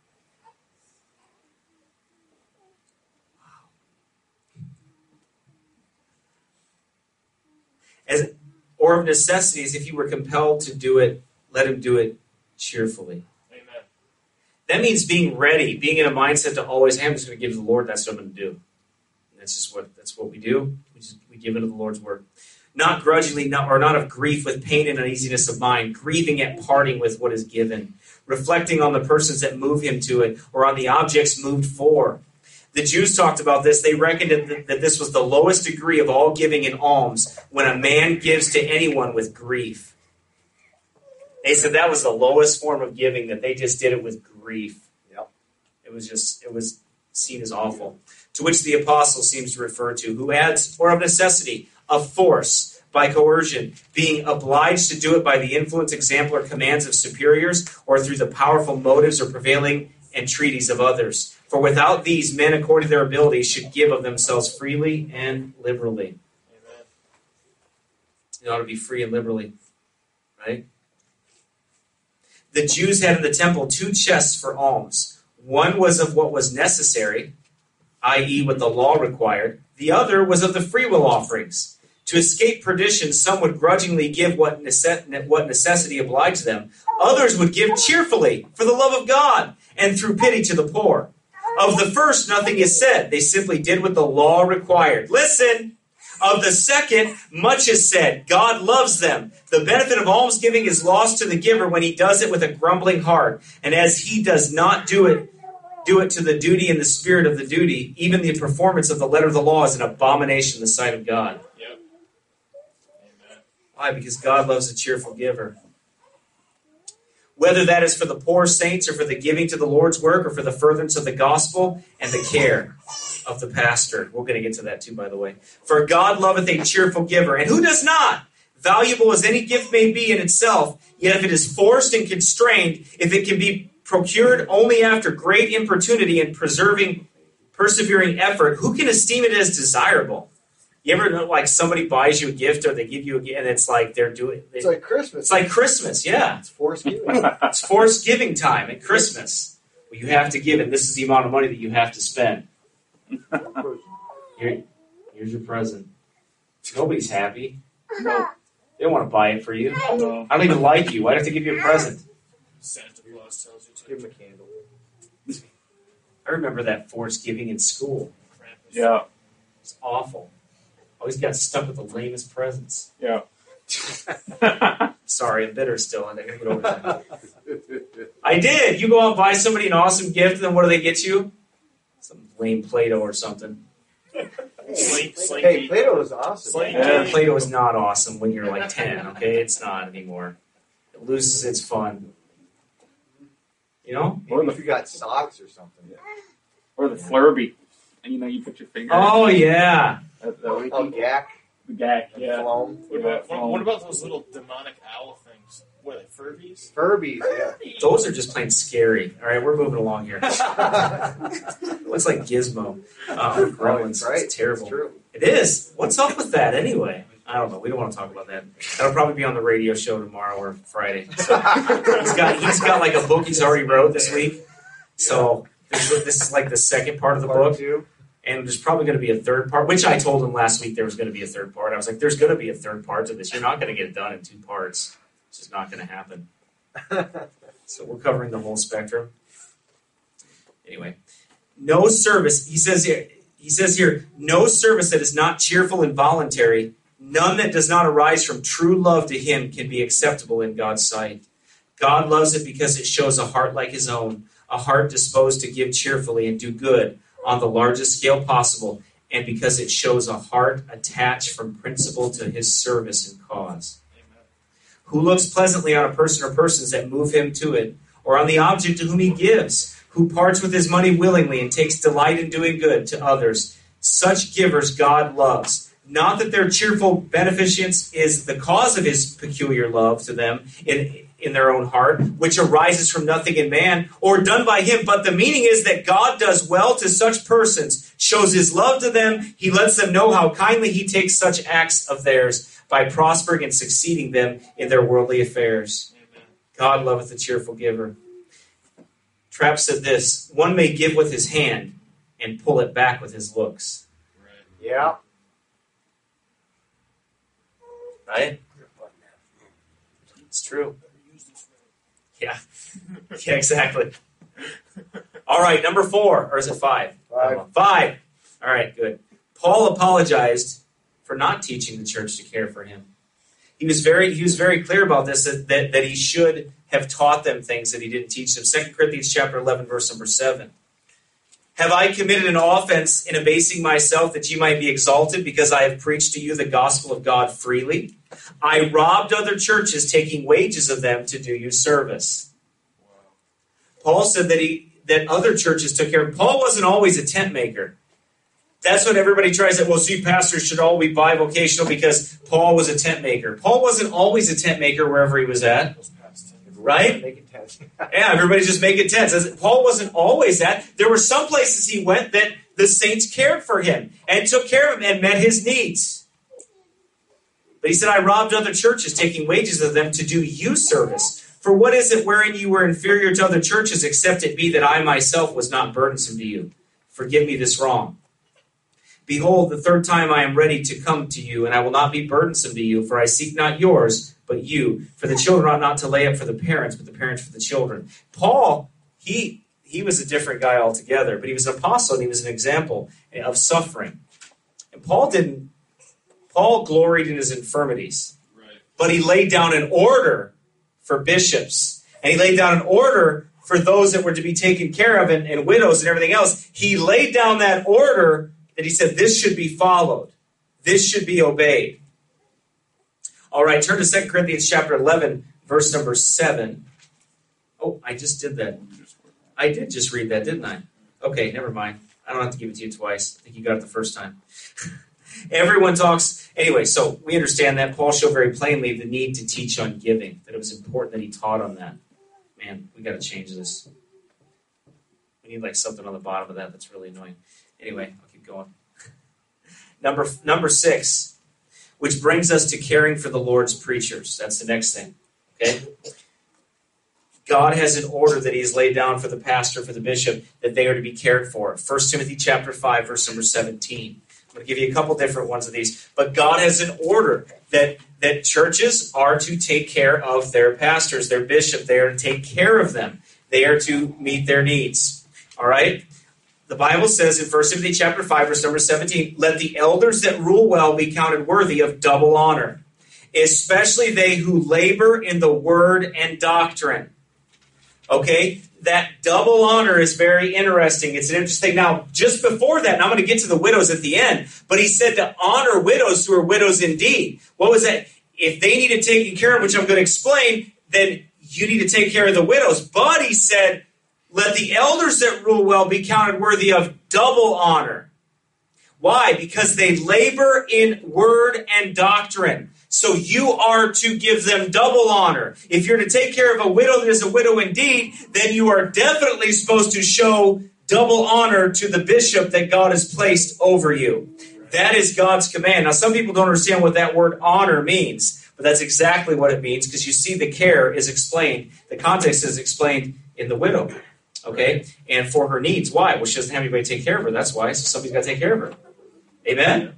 Wow. Or of necessity, as if you were compelled to do it, let him do it cheerfully. Amen. That means being ready, being in a mindset to always, hey, I'm just going to give to the Lord, that's what I'm going to do. And that's what we do. We give into the Lord's word. Not grudgingly, or not of grief, with pain and uneasiness of mind, grieving at parting with what is given, reflecting on the persons that move him to it, or on the objects moved for. The Jews talked about this. They reckoned that this was the lowest degree of all giving in alms, when a man gives to anyone with grief. They said that was the lowest form of giving, that they just did it with grief. Yep. It was seen as awful. To which the apostle seems to refer to, who adds, or of necessity, of force, by coercion, being obliged to do it by the influence, example, or commands of superiors, or through the powerful motives or prevailing entreaties of others. For without these, men, according to their abilities, should give of themselves freely and liberally. Amen. It ought to be free and liberally, right? The Jews had in the temple 2 chests for alms. One was of what was necessary, i.e. what the law required. The other was of the free will offerings. To escape perdition, some would grudgingly give what necessity obliged them. Others would give cheerfully, for the love of God, and through pity to the poor. Of the first, nothing is said. They simply did what the law required. Listen! Of the second, much is said. God loves them. The benefit of almsgiving is lost to the giver when he does it with a grumbling heart. And as he does not do it to the duty and the spirit of the duty, even the performance of the letter of the law is an abomination in the sight of God. Yep. Amen. Why? Because God loves a cheerful giver. Whether that is for the poor saints or for the giving to the Lord's work or for the furtherance of the gospel and the care of the pastor. We're going to get to that too, by the way. For God loveth a cheerful giver. And who does not? Valuable as any gift may be in itself, yet if it is forced and constrained, if it can be procured only after great importunity and persevering effort, who can esteem it as desirable? You ever know, like somebody buys you a gift or they give you a gift and it's like It's like Christmas. It's like Christmas, yeah. It's forced giving. It's forced giving time at Christmas. Well, you have to give it. This is the amount of money that you have to spend. Here's your present. Nobody's happy. No. They don't want to buy it for you. No. I don't even like you. Why do I have to give you a present? Santa Claus tells you to. Give him a candle. I remember that forced giving in school. Krampus. Yeah. It's awful. Always got stuck with the lamest presents. Yeah. Sorry, I'm bitter still. I gotta get over that. I did. You go out and buy somebody an awesome gift, and then what do they get you? Some lame Play-Doh or something. Slinky. Hey, Play-Doh is awesome. Slinky. Yeah. Play-Doh is not awesome when you're like 10, okay? It's not anymore. It loses its fun. You know? Or if you got socks or something. Or the Flurby. And you put your finger Oh, yeah. at the Oh, yak. gack. And Yeah. Floam. What about those little demonic owl things? What are they, Furbies? Furbies, yeah. Those are just plain scary. All right, we're moving along here. It looks like Gizmo. Gremlins. Right. It's terrible. It's true. It is. What's up with that anyway? I don't know. We don't want to talk about that. That'll probably be on the radio show tomorrow or Friday. So he's got like a book he's already wrote this week. So this is like the second part of the book. Part 2. And there's probably going to be a third part, which I told him last week there was going to be a third part. I was like, there's going to be a third part to this. You're not going to get it done in 2 parts. It's just not going to happen. So we're covering the whole spectrum. Anyway, no service, he says here, no service that is not cheerful and voluntary, none that does not arise from true love to him can be acceptable in God's sight. God loves it because it shows a heart like his own, a heart disposed to give cheerfully and do good on the largest scale possible, and because it shows a heart attached from principle to his service and cause. Amen. Who looks pleasantly on a person or persons that move him to it, or on the object to whom he gives, who parts with his money willingly and takes delight in doing good to others. Such givers God loves. Not that their cheerful beneficence is the cause of his peculiar love to them in their own heart, which arises from nothing in man, or done by him, but the meaning is that God does well to such persons, shows his love to them, he lets them know how kindly he takes such acts of theirs by prospering and succeeding them in their worldly affairs. Amen. God loveth a cheerful giver. Trapp said this, one may give with his hand and pull it back with his looks. Right. Yeah. Right? It's true. Yeah. Yeah, exactly. All right, number 4. Or is it 5? 5. 5. All right, good. Paul apologized for not teaching the church to care for him. He was very clear about this, that he should have taught them things that he didn't teach them. 2 Corinthians chapter 11, verse number 7. Have I committed an offense in abasing myself that you might be exalted because I have preached to you the gospel of God freely? I robbed other churches, taking wages of them to do you service. Paul said that other churches took care of him. Paul wasn't always a tent maker. That's what everybody tries to, well, see, pastors should all be bivocational because Paul was a tent maker. Paul wasn't always a tent maker wherever he was at. Right? Making tents. Yeah, everybody's just making tents. Paul wasn't always that. There were some places he went that the saints cared for him and took care of him and met his needs. But he said, I robbed other churches, taking wages of them to do you service. For what is it wherein you were inferior to other churches, except it be that I myself was not burdensome to you? Forgive me this wrong. Behold, the third time I am ready to come to you, and I will not be burdensome to you, for I seek not yours, but you. For the children ought not to lay up for the parents, but the parents for the children. Paul, he was a different guy altogether, but he was an apostle and he was an example of suffering. And Paul didn't Paul gloried in his infirmities, Right. but he laid down an order for bishops, and he laid down an order for those that were to be taken care of and widows and everything else. He laid down that order that he said this should be followed. This should be obeyed. All right, turn to 2 Corinthians chapter 11, verse number 7. Oh, I just did that. I did just read that, didn't I? Okay, never mind. I don't have to give it to you twice. I think you got it the first time. Everyone talks. Anyway, so we understand that. Paul showed very plainly the need to teach on giving, that it was important that he taught on that. Man, we got to change this. We need like something on the bottom of that that's really annoying. Anyway, I'll keep going. Number 6, which brings us to caring for the Lord's preachers. That's the next thing. Okay? God has an order that he has laid down for the pastor, for the bishop, that they are to be cared for. 1 Timothy chapter 5, verse number 17. I'm going to give you a couple different ones of these. But God has an order that churches are to take care of their pastors, their bishop. They are to take care of them. They are to meet their needs. All right? The Bible says in 1 Timothy chapter 5, verse number 17, let the elders that rule well be counted worthy of double honor, especially they who labor in the word and doctrine. Okay? That double honor is very interesting. It's an interesting. Now, just before that, and I'm going to get to the widows at the end, but he said to honor widows who are widows indeed. What was that? If they needed taken care of, which I'm going to explain, then you need to take care of the widows. But he said, let the elders that rule well be counted worthy of double honor. Why? Because they labor in word and doctrine. So you are to give them double honor. If you're to take care of a widow that is a widow indeed, then you are definitely supposed to show double honor to the bishop that God has placed over you. That is God's command. Now, some people don't understand what that word honor means, but that's exactly what it means, because you see the care is explained, the context is explained in the widow, okay? And for her needs. Why? Well, she doesn't have anybody to take care of her. That's why. So somebody's got to take care of her. Amen?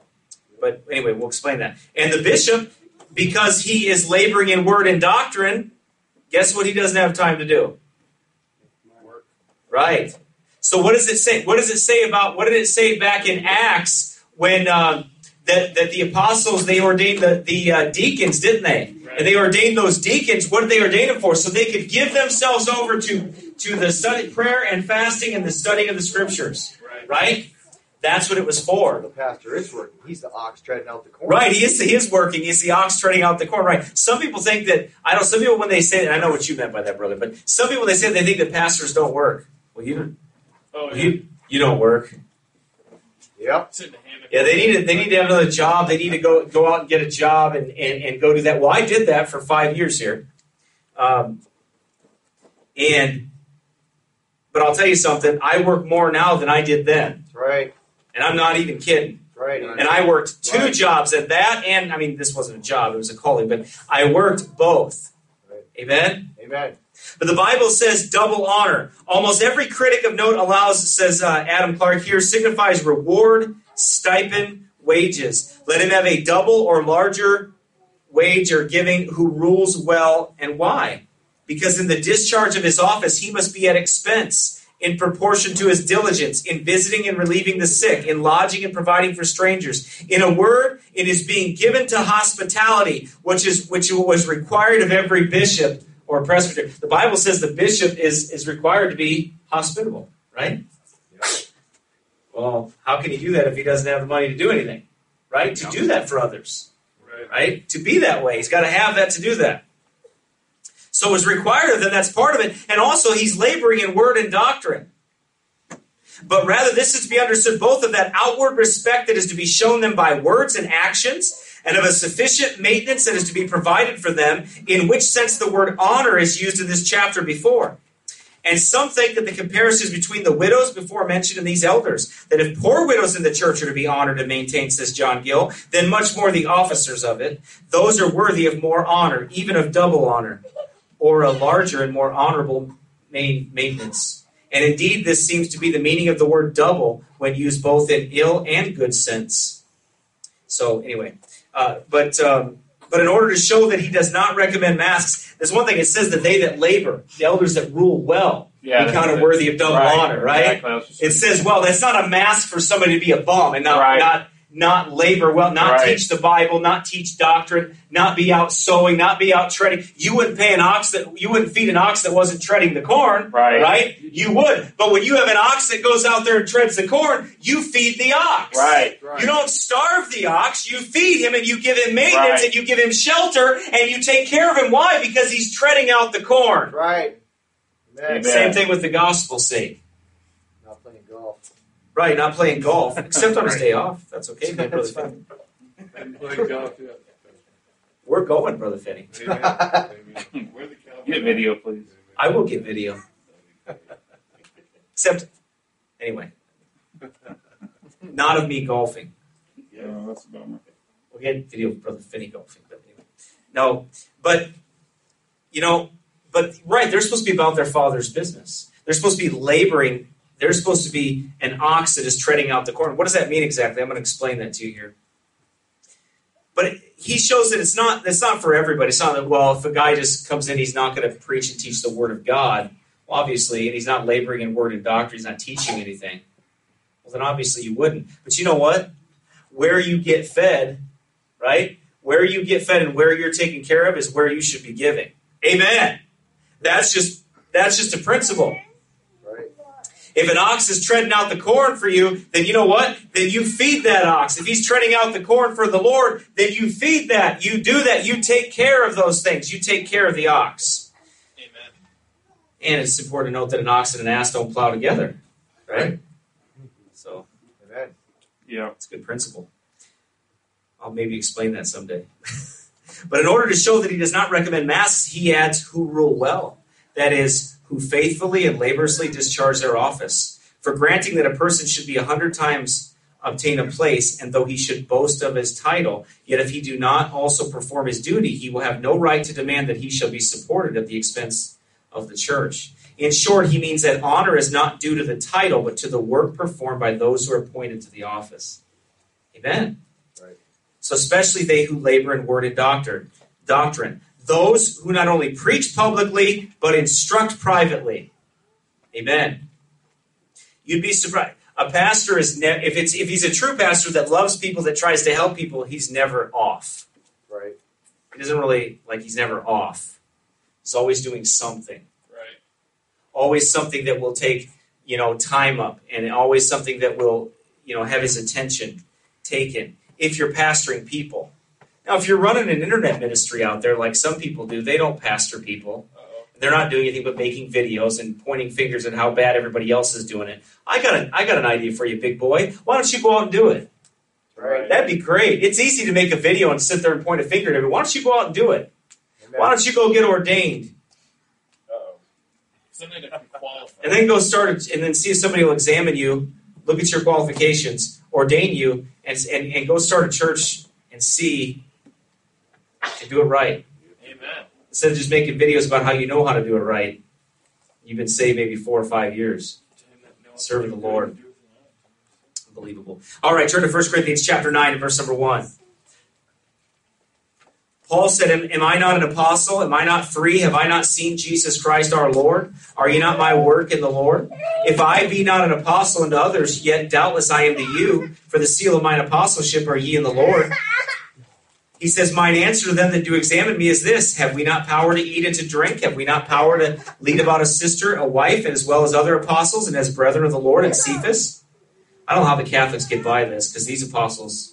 But anyway, we'll explain that. And the bishop, because he is laboring in word and doctrine, guess what he doesn't have time to do? Work. Right. So what does it say? What did it say back in Acts when that the apostles, they ordained the deacons, didn't they? Right. And they ordained those deacons. What did they ordain them for? So they could give themselves over to the study, prayer and fasting and the studying of the scriptures. Right? That's what it was for. The pastor is working. He's the ox treading out the corn. Right, he is working. He's the ox treading out the corn. Right. Some people think that, some people when they say that, I know what you meant by that, brother, but some people they say they think that pastors don't work. Well, you don't. Oh, yeah. You don't work. Yep. Sit in the hammock. Yeah, they need to have another job. They need to go out and get a job and go do that. Well, I did that for 5 years here. But I'll tell you something, I work more now than I did then. That's right. And I'm not even kidding. Right. And I worked 2 jobs at that, and this wasn't a job, it was a calling, but I worked both. Right. Amen? Amen. But the Bible says double honor. Almost every critic of note says Adam Clark here, signifies reward, stipend, wages. Let him have a double or larger wage or giving who rules well. And why? Because in the discharge of his office, he must be at expense in proportion to his diligence, in visiting and relieving the sick, in lodging and providing for strangers. In a word, it is being given to hospitality, which was required of every bishop or presbyter. The Bible says the bishop is required to be hospitable, right? Yeah. Well, how can he do that if he doesn't have the money to do anything, right? To do that for others, right? To be that way. He's got to have that to do that. So it's required of them, that's part of it. And also he's laboring in word and doctrine. But rather this is to be understood both of that outward respect that is to be shown them by words and actions, and of a sufficient maintenance that is to be provided for them, in which sense the word honor is used in this chapter before. And some think that the comparison is between the widows before mentioned and these elders. That if poor widows in the church are to be honored and maintained, says John Gill, then much more the officers of it. Those are worthy of more honor, even of double honor, or a larger and more honorable maintenance. And indeed, this seems to be the meaning of the word double when used both in ill and good sense. So anyway, but in order to show that he does not recommend masks, there's one thing, it says that they that labor, the elders that rule well, be counted worthy of double honor, right? Exactly. It says, well, that's not a mask for somebody to be a bum and not not labor well, not Right. teach the Bible, not teach doctrine, not be out sowing, not be out treading. You wouldn't feed an ox that wasn't treading the corn, Right. You would. But when you have an ox that goes out there and treads the corn, you feed the ox. Right. You don't starve the ox, you feed him and you give him maintenance Right. and you give him shelter and you take care of him. Why? Because he's treading out the corn. Right. Amen. Amen. Same thing with the gospel's sake. Not playing golf. Right, not playing golf, except on his day off. That's okay, Brother That's Finney. fine. I'm playing golf yet. We're going, Brother Finney. Amen. Amen. Where the Cowboys Get video, please. I will get video. Except, anyway, not of me golfing. Yeah. Oh, that's a bummer. We'll get video of Brother Finney golfing. But anyway. No, but, right, they're supposed to be about their Father's business. They're supposed to be laboring. They're supposed to be an ox that is treading out the corn. What does that mean exactly? I'm going to explain that to you here. But he shows that it's not for everybody. It's not that, well, if a guy just comes in, he's not going to preach and teach the Word of God, well, obviously, and he's not laboring in word and doctrine, he's not teaching anything. Well, then obviously you wouldn't. But you know what? Where you get fed, right? Where you get fed and where you're taken care of is where you should be giving. Amen. That's just a principle. Right. If an ox is treading out the corn for you, then you know what? Then you feed that ox. If he's treading out the corn for the Lord, then you feed that. You do that. You take care of those things. You take care of the ox. Amen. And it's important to note that an ox and an ass don't plow together. Right? So, Amen. Yeah. it's a good principle. I'll maybe explain that someday. But in order to show that he does not recommend masks, he adds who rule well. That is, who faithfully and laboriously discharge their office. For granting that a person should be 100 times obtain a place, and though he should boast of his title, yet if he do not also perform his duty, he will have no right to demand that he shall be supported at the expense of the church. In short, he means that honor is not due to the title, but to the work performed by those who are appointed to the office. Amen. Right. So especially they who labor in word and doctrine. Those who not only preach publicly, but instruct privately. Amen. You'd be surprised. A pastor is if he's a true pastor that loves people, that tries to help people, he's never off. Right. He doesn't really, he's never off. He's always doing something. Right. Always something that will take, time up, and always something that will, have his attention taken. If you're pastoring people. Now, if you're running an internet ministry out there like some people do, they don't pastor people. Uh-oh. They're not doing anything but making videos and pointing fingers at how bad everybody else is doing it. I got an idea for you, big boy. Why don't you go out and do it? Right. That'd be great. It's easy to make a video and sit there and point a finger at everyone. Why don't you go out and do it? Amen. Why don't you go get ordained? Uh-oh. Then they'd have to be qualified. And then and then see if somebody will examine you, look at your qualifications, ordain you, and go start a church and see and do it right. Amen. Instead of just making videos about how you know how to do it right. You've been saved maybe 4 or 5 years. Serving the Lord. Unbelievable. All right, turn to 1 Corinthians chapter 9 and verse number 1. Paul said, Am I not an apostle? Am I not free? Have I not seen Jesus Christ our Lord? Are ye not my work in the Lord? If I be not an apostle unto others, yet doubtless I am to you, for the seal of mine apostleship are ye in the Lord. He says, Mine answer to them that do examine me is this: Have we not power to eat and to drink? Have we not power to lead about a sister, a wife, and as well as other apostles, and as brethren of the Lord and Cephas? I don't know how the Catholics get by this, because these apostles,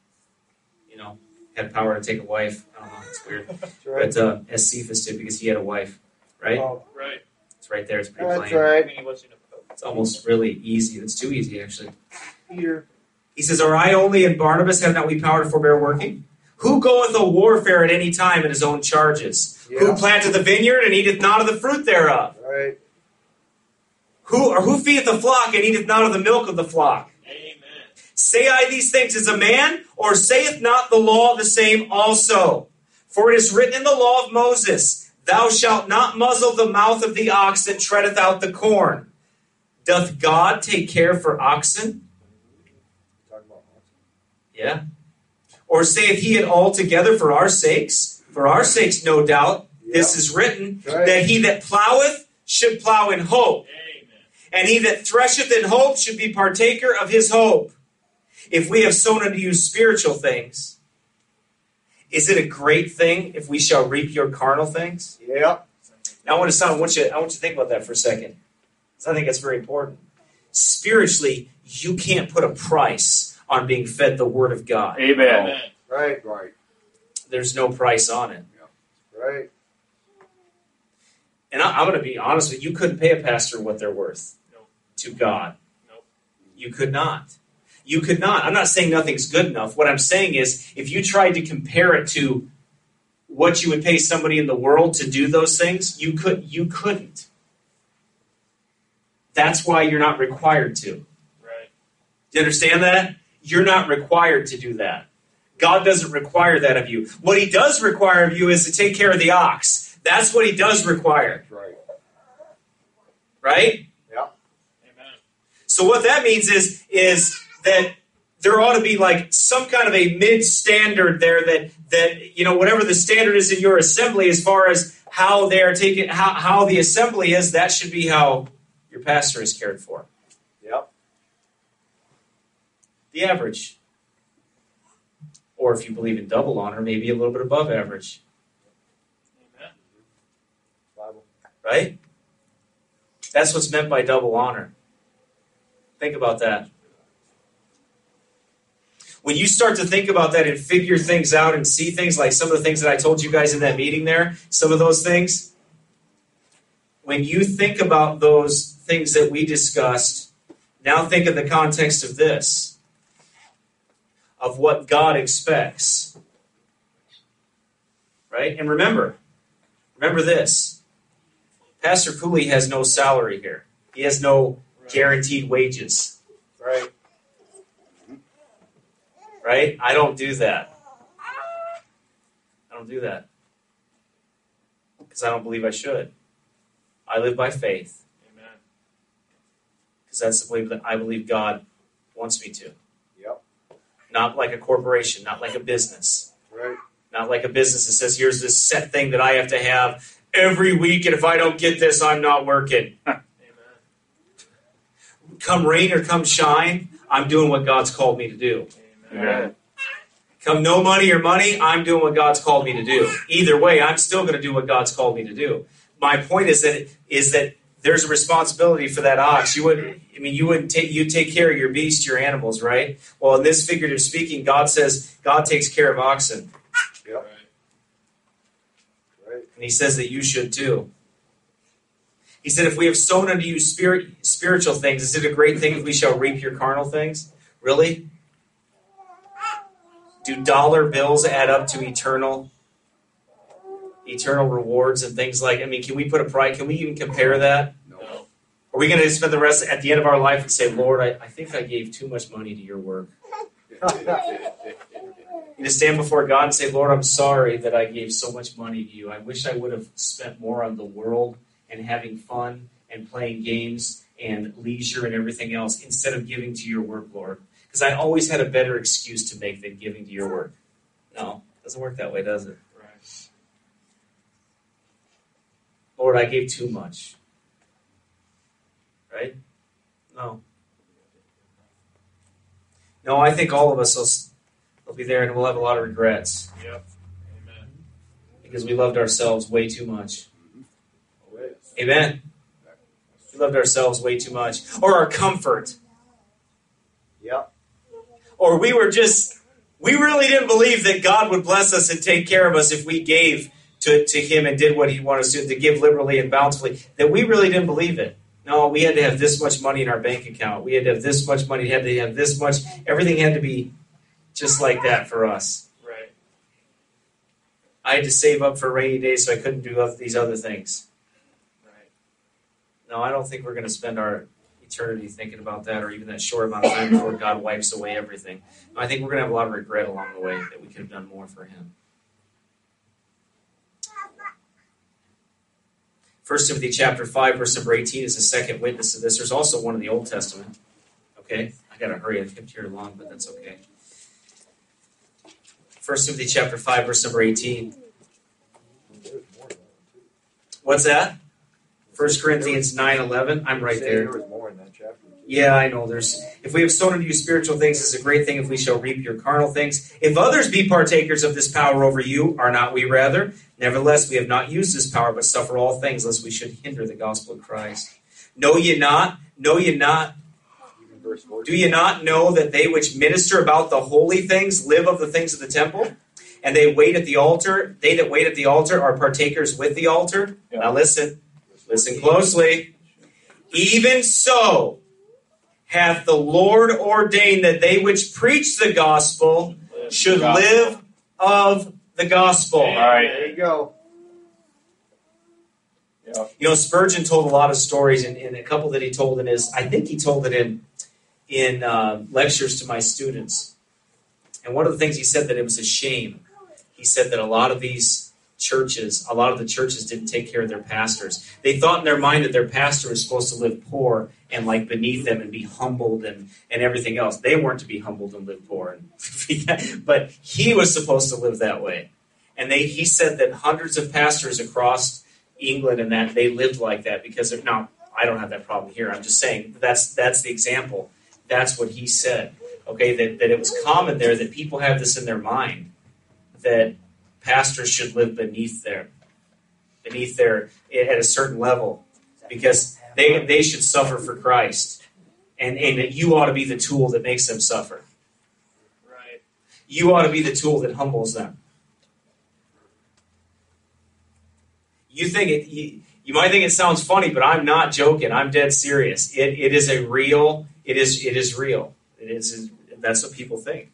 had power to take a wife. I don't know, it's weird. That's right. But as Cephas did, because he had a wife, right? Oh, Right. It's right there. It's pretty that's plain. right. He wasn't a pope. It's almost really easy. It's too easy, actually. Peter. He says, Are I only and Barnabas have not we power to forbear working? Who goeth a warfare at any time in his own charges? Yeah. Who planted the vineyard and eateth not of the fruit thereof? Right. Who feedeth the flock and eateth not of the milk of the flock? Amen. Say I these things as a man, or saith not the law the same also? For it is written in the law of Moses, Thou shalt not muzzle the mouth of the ox that treadeth out the corn. Doth God take care for oxen? Talking about Yeah. Or saith he it altogether for our sakes? For our sakes, no doubt, this is written, Right. that he that ploweth should plow in hope, Amen. and he that thresheth in hope should be partaker of his hope. If we have sown unto you spiritual things, is it a great thing if we shall reap your carnal things? Yeah. Now I want you to think about that for a second, because I think it's very important. Spiritually, you can't put a price on being fed the Word of God. Amen. Amen. Right. Right. There's no price on it. Right. And I'm going to be honest with you, you couldn't pay a pastor what they're worth Nope. to God. Nope. You could not. You could not. I'm not saying nothing's good enough. What I'm saying is, if you tried to compare it to what you would pay somebody in the world to do those things, you couldn't. That's why you're not required to. Right. Do you understand that? You're not required to do that. God doesn't require that of you. What he does require of you is to take care of the ox. That's what he does require. That's right. Right? Yeah. Amen. So what that means is that there ought to be like some kind of a mid-standard there that whatever the standard is in your assembly as far as how they are taking how the assembly is, that should be how your pastor is cared for. Yep. The average. Or if you believe in double honor, maybe a little bit above average. Amen. Bible. Right? That's what's meant by double honor. Think about that. When you start to think about that and figure things out and see things like some of the things that I told you guys in that meeting there, some of those things, when you think about those things that we discussed, now think in the context of this, of what God expects. Right? And remember this. Pastor Cooley has no salary here. He has no guaranteed wages. Right. Right? I don't do that. I don't do that. Because I don't believe I should. I live by faith. Amen. Because that's the way that I believe God wants me to. Yep. Not like a corporation, not like a business. Right. Not like a business that says, here's this set thing that I have to have every week, and if I don't get this, I'm not working. Amen. Come rain or come shine, I'm doing what God's called me to do. Amen. Come no money or money, I'm doing what God's called me to do. Either way, I'm still going to do what God's called me to do. My point is that there's a responsibility for that ox. You take care of your beast, your animals, right? Well, in this figurative speaking, God says God takes care of oxen. Yep. Right. Right. And he says that you should too. He said, if we have sown unto you spiritual things, is it a great thing if we shall reap your carnal things? Really? Do dollar bills add up to eternal rewards and things like? Can we put a price? Can we even compare that? No. Are we going to spend the rest at the end of our life and say, Lord, I think I gave too much money to your work? You just stand before God and say, Lord, I'm sorry that I gave so much money to you. I wish I would have spent more on the world and having fun and playing games and leisure and everything else instead of giving to your work, Lord. Because I always had a better excuse to make than giving to your work. No, it doesn't work that way, does it? Right. Lord, I gave too much. Right? No. No, I think all of us will be there and we'll have a lot of regrets Yep. Amen. because we loved ourselves way too much. Oh, yes. Amen? We loved ourselves way too much. Or our comfort. Yep. Or we really didn't believe that God would bless us and take care of us if we gave to Him and did what He wanted us to give liberally and bountifully. That we really didn't believe it. No, we had to have this much money in our bank account. We had to have this much money. We had to have this much. Everything had to be just like that for us. Right. I had to save up for a rainy day so I couldn't do these other things. Right. No, I don't think we're going to spend our eternity thinking about that or even that short amount of time before God wipes away everything. I think we're going to have a lot of regret along the way that we could have done more for Him. 1 Timothy chapter 5, verse number 18 is a second witness of this. There's also one in the Old Testament. Okay? I got to hurry. I've kept here long, but that's okay. 1 Timothy chapter 5, verse number 18. There's more than that, too. What's that? 1 Corinthians 9:11. I'm right Saying there. There was more in that chapter. Too. Yeah, I know. If we have sown unto you spiritual things, it's a great thing if we shall reap your carnal things. If others be partakers of this power over you, are not we rather? Nevertheless, we have not used this power, but suffer all things, lest we should hinder the gospel of Christ. Know ye not? Know ye not? Even verse 14. Do ye not know that they which minister about the holy things live of the things of the temple? And they wait at the altar. They that wait at the altar are partakers with the altar. Yeah. Now listen closely. Even so hath the Lord ordained that they which preach the gospel should live of the gospel. All right. There you go. Yeah. You know, Spurgeon told a lot of stories, and a couple that he told I think he told it in lectures to my students. And one of the things he said that it was a shame. He said that a lot of the churches didn't take care of their pastors. They thought in their mind that their pastor was supposed to live poor and like beneath them and be humbled and everything else. They weren't to be humbled and live poor. But he was supposed to live that way. And he said that hundreds of pastors across England and that they lived like that because now I don't have that problem here. I'm just saying that's the example. That's what he said. Okay, that it was common there that people have this in their mind that pastors should live beneath their at a certain level because they should suffer for Christ, and that you ought to be the tool that makes them suffer. Right. You ought to be the tool that humbles them. You might think it sounds funny, but I'm not joking. I'm dead serious. It is real. That's what people think.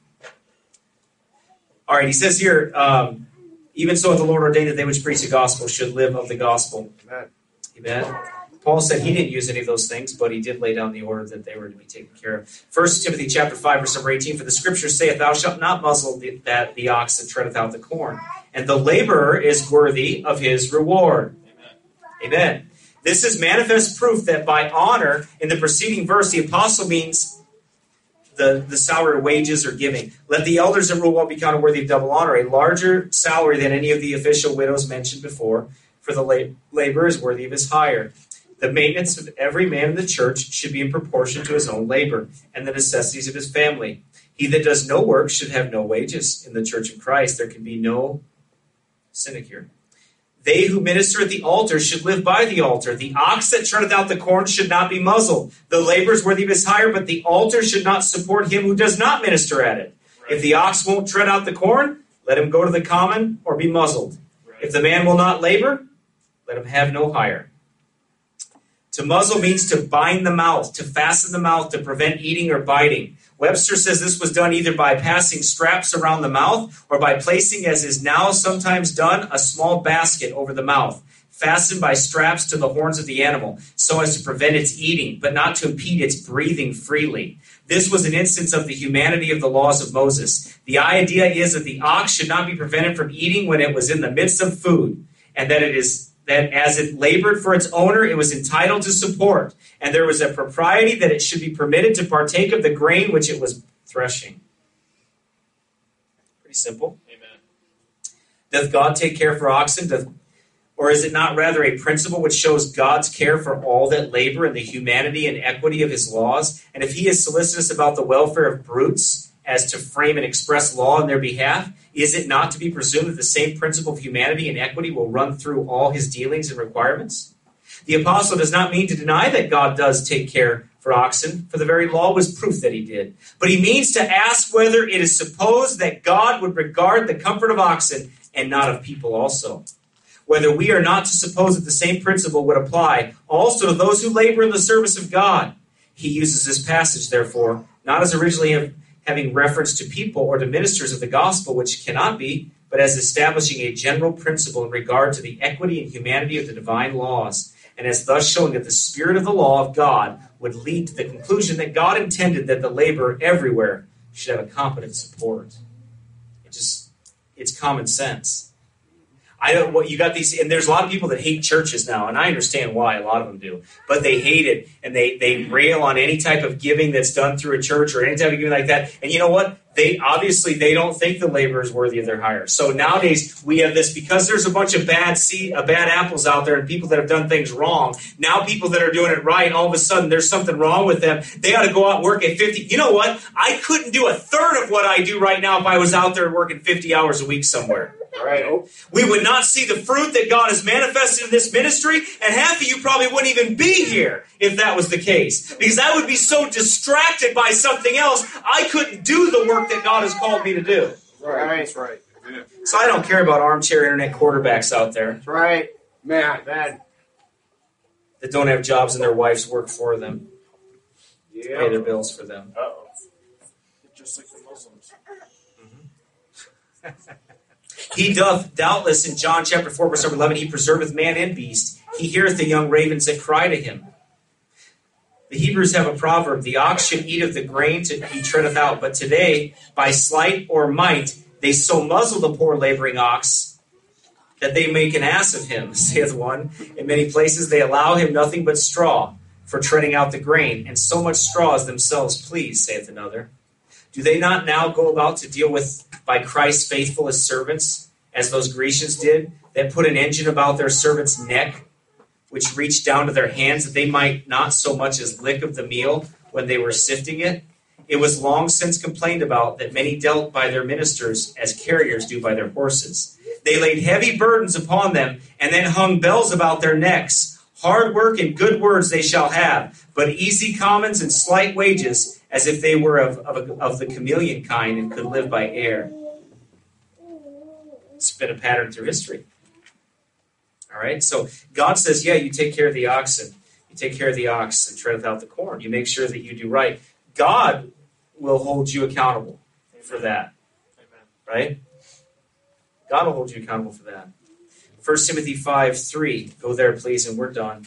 All right, he says here, even so the Lord ordained that they which preach the gospel should live of the gospel. Amen. Amen. Paul said he didn't use any of those things, but he did lay down the order that they were to be taken care of. 1 Timothy chapter 5, verse number 18, for the scripture saith, thou shalt not muzzle the ox that treadeth out the corn, and the laborer is worthy of his reward. Amen. This is manifest proof that by honor, in the preceding verse, the apostle means the salary or wages or giving. Let the elders that rule well be counted worthy of double honor, a larger salary than any of the official widows mentioned before, for the laborer is worthy of his hire. The maintenance of every man in the church should be in proportion to his own labor and the necessities of his family. He that does no work should have no wages. In the church of Christ, there can be no sinecure. They who minister at the altar should live by the altar. The ox that treadeth out the corn should not be muzzled. The labor is worthy of his hire, but the altar should not support him who does not minister at it. Right. If the ox won't tread out the corn, let him go to the common or be muzzled. Right. If the man will not labor, let him have no hire. To muzzle means to bind the mouth, to fasten the mouth, to prevent eating or biting. Webster says this was done either by passing straps around the mouth or by placing, as is now sometimes done, a small basket over the mouth, fastened by straps to the horns of the animal, so as to prevent its eating, but not to impede its breathing freely. This was an instance of the humanity of the laws of Moses. The idea is that the ox should not be prevented from eating when it was in the midst of food, and that as it labored for its owner, it was entitled to support, and there was a propriety that it should be permitted to partake of the grain which it was threshing. Pretty simple. Amen. Doth God take care for oxen? Or is it not rather a principle which shows God's care for all that labor and the humanity and equity of his laws? And if he is solicitous about the welfare of brutes as to frame and express law in their behalf, is it not to be presumed that the same principle of humanity and equity will run through all his dealings and requirements? The apostle does not mean to deny that God does take care for oxen, for the very law was proof that he did. But he means to ask whether it is supposed that God would regard the comfort of oxen and not of people also. Whether we are not to suppose that the same principle would apply also to those who labor in the service of God. He uses this passage, therefore, not as originally having reference to people or to ministers of the gospel, which cannot be, but as establishing a general principle in regard to the equity and humanity of the divine laws, and as thus showing that the spirit of the law of God would lead to the conclusion that God intended that the laborer everywhere should have a competent support. It's common sense. I don't. What you got these, and there's a lot of people that hate churches now, and I understand why. A lot of them do, but they hate it, and they rail on any type of giving that's done through a church or any type of giving like that. And you know what? They don't think the labor is worthy of their hire. So nowadays we have this, because there's a bunch of bad apples out there and people that have done things wrong. Now people that are doing it right, all of a sudden there's something wrong with them. They got to go out and work at 50. You know what? I couldn't do a third of what I do right now if I was out there working 50 hours a week somewhere. Right. We would not see the fruit that God has manifested in this ministry, and half of you probably wouldn't even be here if that was the case. Because I would be so distracted by something else, I couldn't do the work that God has called me to do. Right. That's right. Yeah. So I don't care about armchair internet quarterbacks out there That's right. Man. that don't have jobs and their wives work for them, pay their Yeah. bills for them. Uh-oh. Just like the Muslims. He doth doubtless, in John chapter 4, verse 11, he preserveth man and beast. He heareth the young ravens that cry to him. The Hebrews have a proverb, the ox should eat of the grain he treadeth out. But today, by sleight or might, they so muzzle the poor laboring ox that they make an ass of him, saith one. In many places they allow him nothing but straw for treading out the grain, and so much straw as themselves please, saith another. Do they not now go about to deal with, by Christ, faithful as servants, as those Grecians did, that put an engine about their servant's neck, which reached down to their hands, that they might not so much as lick of the meal when they were sifting it? It was long since complained about that many dealt by their ministers as carriers do by their horses. They laid heavy burdens upon them, and then hung bells about their necks. Hard work and good words they shall have, but easy commons and slight wages, as if they were of the chameleon kind and could live by air. It's been a pattern through history. All right, so God says, yeah, you take care of the oxen. You take care of the ox and treadeth out the corn. You make sure that you do right. God will hold you accountable for that. Amen. Right? God will hold you accountable for that. 1 Timothy 5:3. Go there, please, and we're done.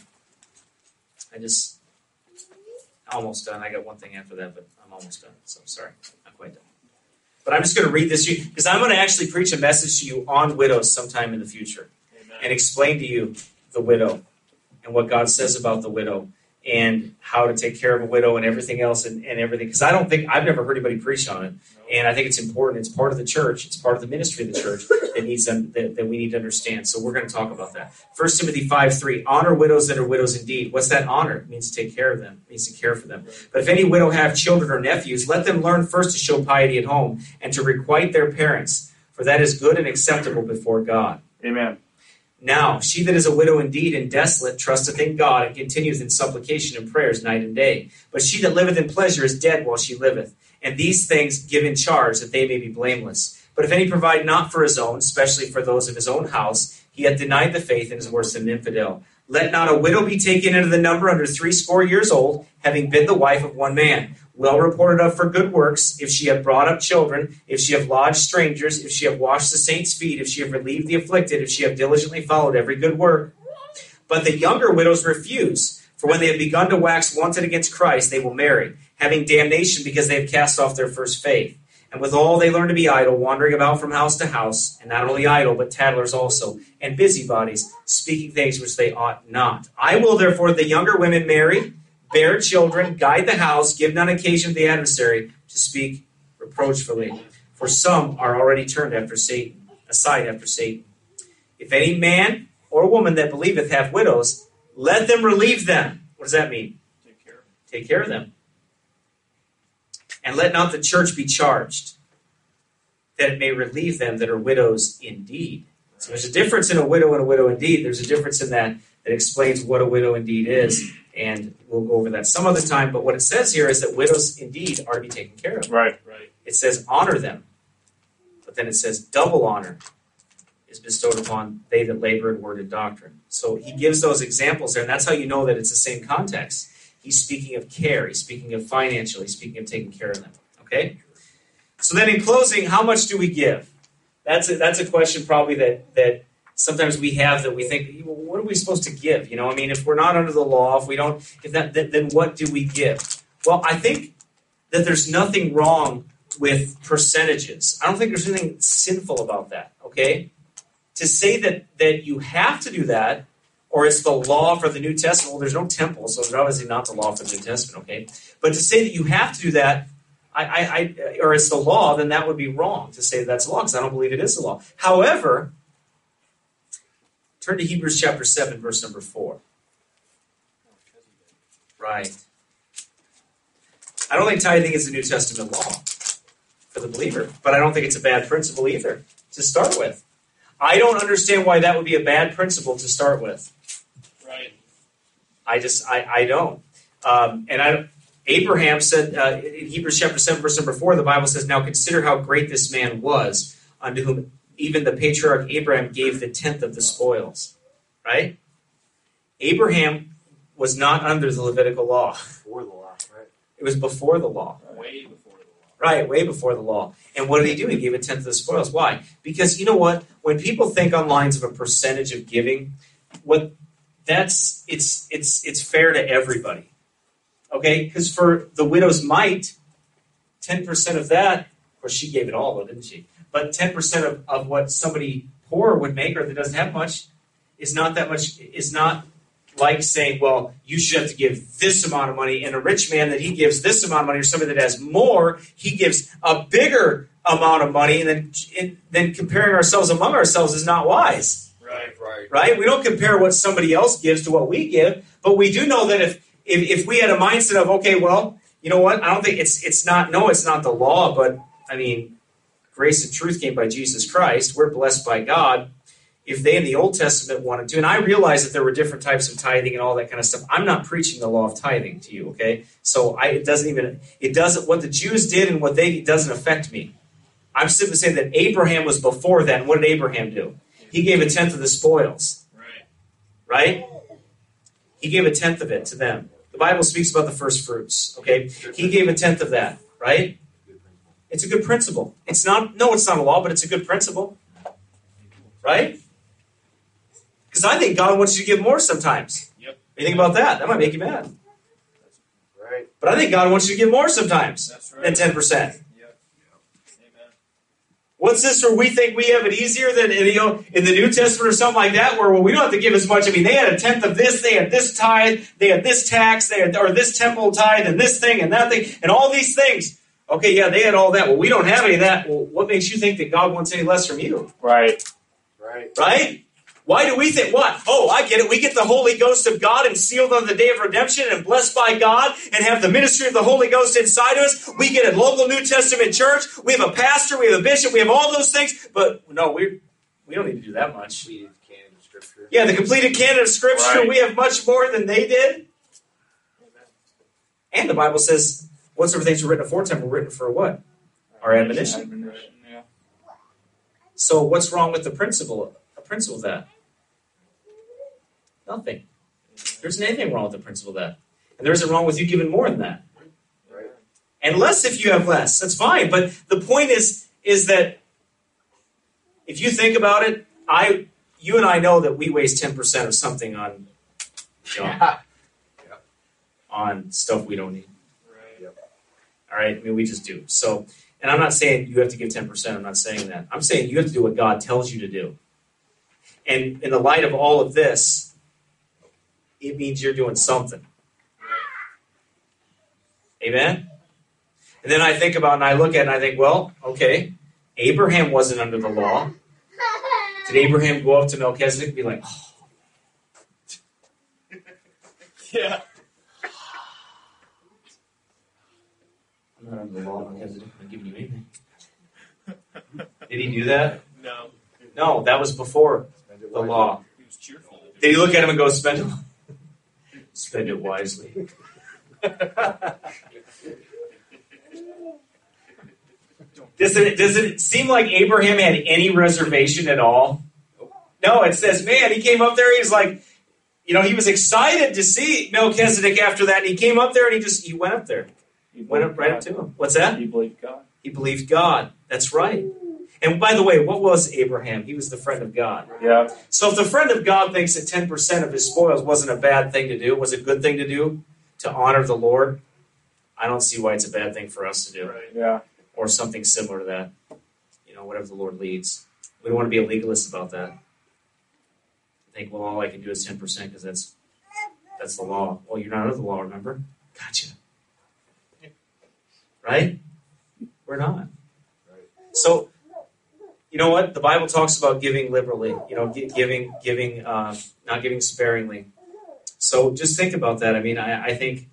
Almost done. I got one thing after that, but I'm almost done. So I'm sorry. Not quite done. But I'm just going to read this to you, because I'm going to actually preach a message to you on widows sometime in the future. Amen. And explain to you the widow and what God says about the widow and how to take care of a widow and everything else and everything. Because I've never heard anybody preach on it. And I think it's important. It's part of the church. It's part of the ministry of the church that we need to understand. So we're going to talk about that. 1 Timothy 5:3. Honor widows that are widows indeed. What's that honor? It means to take care of them. It means to care for them. But if any widow have children or nephews, let them learn first to show piety at home and to requite their parents, for that is good and acceptable before God. Amen. Now, she that is a widow indeed and desolate trusteth in God and continueth in supplication and prayers night and day. But she that liveth in pleasure is dead while she liveth. And these things give in charge, that they may be blameless. But if any provide not for his own, especially for those of his own house, he hath denied the faith and is worse than an infidel. Let not a widow be taken into the number under 80 years old, having been the wife of one man, well reported of for good works, if she have brought up children, if she have lodged strangers, if she have washed the saints' feet, if she have relieved the afflicted, if she have diligently followed every good work. But the younger widows refuse, for when they have begun to wax wanton against Christ, they will marry, having damnation because they have cast off their first faith. And withal they learn to be idle, wandering about from house to house, and not only idle, but tattlers also, and busybodies, speaking things which they ought not. I will therefore the younger women marry, bear children, guide the house, give none occasion to the adversary to speak reproachfully. For some are already turned aside after Satan. If any man or woman that believeth have widows, let them relieve them. What does that mean? Take care. Take care of them. And let not the church be charged, that it may relieve them that are widows indeed. So there's a difference in a widow and a widow indeed. There's a difference in that explains what a widow indeed is. And we'll go over that some other time. But what it says here is that widows indeed are to be taken care of. Right. Right. It says honor them. But then it says double honor is bestowed upon they that labor in word and doctrine. So he gives those examples there. And that's how you know that it's the same context. He's speaking of care. He's speaking of financial. He's speaking of taking care of them. Okay? So then in closing, how much do we give? That's a question probably that sometimes we have that we think, well, what are we supposed to give? You know, I mean, if we're not under the law, then what do we give? Well, I think that there's nothing wrong with percentages. I don't think there's anything sinful about that, okay? to say that you have to do that, or it's the law for the New Testament. Well, there's no temple, so it's obviously not the law for the New Testament, okay? But to say that you have to do that, or it's the law, then that would be wrong to say that's the law, because I don't believe it is the law. However, turn to Hebrews chapter 7, verse number 4. Right. I don't think tithing is a New Testament law for the believer, but I don't think it's a bad principle either to start with. I don't understand why that would be a bad principle to start with. Right. I don't. Abraham said in Hebrews chapter 7, verse number 4, the Bible says, "Now consider how great this man was, unto whom even the patriarch Abraham gave the tenth of the spoils." Right? Abraham was not under the Levitical law. Before the law, right? It was before the law. Way before the law. Right, way before the law. And what did he do? He gave a tenth of the spoils. Why? Because you know what? When people think on lines of a percentage of giving, it's fair to everybody. Okay? Because for the widow's mite, 10% of that, of course she gave it all, though, didn't she? But 10% of what somebody poor would make, or that doesn't have much, is not that much, is not like saying, well, you should have to give this amount of money, and a rich man that he gives this amount of money, or somebody that has more, he gives a bigger amount of money, and then comparing ourselves among ourselves is not wise. Right? We don't compare what somebody else gives to what we give, but we do know that if we had a mindset of, okay, well, you know what, I don't think it's not the law, but I mean, grace and truth came by Jesus Christ. We're blessed by God. If they in the Old Testament wanted to, and I realize that there were different types of tithing and all that kind of stuff. I'm not preaching the law of tithing to you, okay? So it doesn't, what the Jews did and what they did doesn't affect me. I'm simply saying that Abraham was before that. And what did Abraham do? He gave a tenth of the spoils. Right? He gave a tenth of it to them. The Bible speaks about the first fruits, okay? He gave a tenth of that, right? It's a good principle. It's not a law, but it's a good principle. Right? Because I think God wants you to give more sometimes. Yep. You think about that? That might make you mad. Right. But I think God wants you to give more sometimes That's right. than 10%. Yep. Amen. What's this where we think we have it easier than in the New Testament or something like that, where we don't have to give as much? I mean, they had a tenth of this, they had this tithe, they had this tax, or this temple tithe, and this thing and that thing, and all these things. Okay, yeah, they had all that. Well, we don't have any of that. Well, what makes you think that God wants any less from you? Right. Right? Why do we think what? Oh, I get it. We get the Holy Ghost of God and sealed on the day of redemption and blessed by God and have the ministry of the Holy Ghost inside of us. We get a local New Testament church. We have a pastor. We have a bishop. We have all those things. But no, we don't need to do that much. Completed canon of Scripture. Yeah, the completed canon of Scripture. Right. We have much more than they did. And the Bible says, whatsoever things were written aforetime were written for what? Our admonition. Yeah. So what's wrong with the principle? Principle of that? Nothing. There isn't anything wrong with the principle of that. And there isn't wrong with you giving more than that. Right. And less if you have less. That's fine. But the point is that if you think about it, you and I know that we waste 10% of something on on stuff we don't need. All right? I mean, we just do. So, and I'm not saying you have to give 10%. I'm not saying that. I'm saying you have to do what God tells you to do. And in the light of all of this, it means you're doing something. Amen? And then I think about and I look at it and I think, well, okay, Abraham wasn't under the law. Did Abraham go up to Melchizedek and be like, oh. Yeah. I'm not under the law, Melchizedek. I'm not giving you anything. Did he do that? No. No, that was before the law. He was cheerful. Did he look at him and go, spend it? Spend it wisely. Does it seem like Abraham had any reservation at all? No, it says, man, he came up there, he was like, he was excited to see Melchizedek after that, and he came up there and he went up there. He went up right up to him. What's that? He believed God. He believed God. That's right. And by the way, what was Abraham? He was the friend of God. Yeah. So if the friend of God thinks that 10% of his spoils wasn't a bad thing to do, was a good thing to do, to honor the Lord, I don't see why it's a bad thing for us to do. Right. Yeah. Or something similar to that. Whatever the Lord leads. We don't want to be a legalist about that. think, well, all I can do is 10% because that's the law. Well, you're not under the law, remember? Gotcha. Right? We're not. So, you know what? The Bible talks about giving liberally. Giving, not giving sparingly. So just think about that. I mean, I think,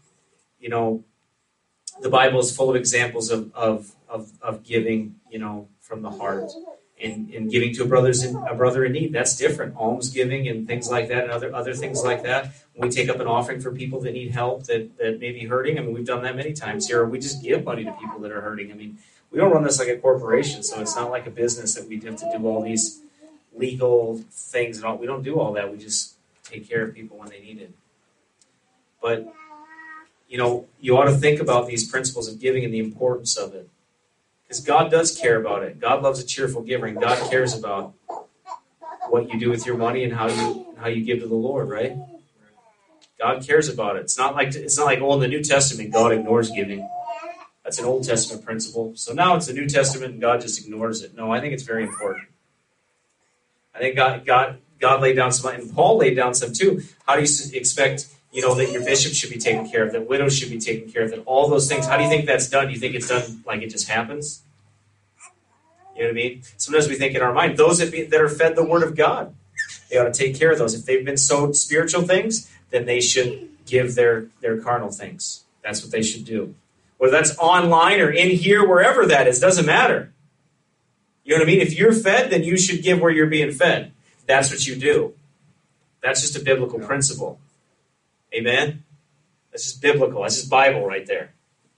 the Bible is full of examples of giving, from the heart. And giving to a brother in need, that's different. Alms giving and things like that, and other things like that. When we take up an offering for people that need help, that may be hurting. I mean, we've done that many times here. Or we just give money to people that are hurting. I mean, we don't run this like a corporation, so it's not like a business that we have to do all these legal things and all. We don't do all that. We just take care of people when they need it. But you ought to think about these principles of giving and the importance of it. Because God does care about it. God loves a cheerful giver, and God cares about what you do with your money and how you give to the Lord, right? God cares about it. It's not like in the New Testament God ignores giving. That's an Old Testament principle. So now it's the New Testament and God just ignores it. No, I think it's very important. I think God laid down some, and Paul laid down some too. How do you expect that your bishop should be taken care of, that widows should be taken care of, that all those things, how do you think that's done? Do you think it's done like it just happens? You know what I mean? Sometimes we think in our mind, those that are fed the Word of God, they ought to take care of those. If they've been sowed spiritual things, then they should give their carnal things. That's what they should do. Whether that's online or in here, wherever that is, doesn't matter. You know what I mean? If you're fed, then you should give where you're being fed. That's what you do. That's just a biblical principle. Amen? That's just biblical. That's just Bible right there.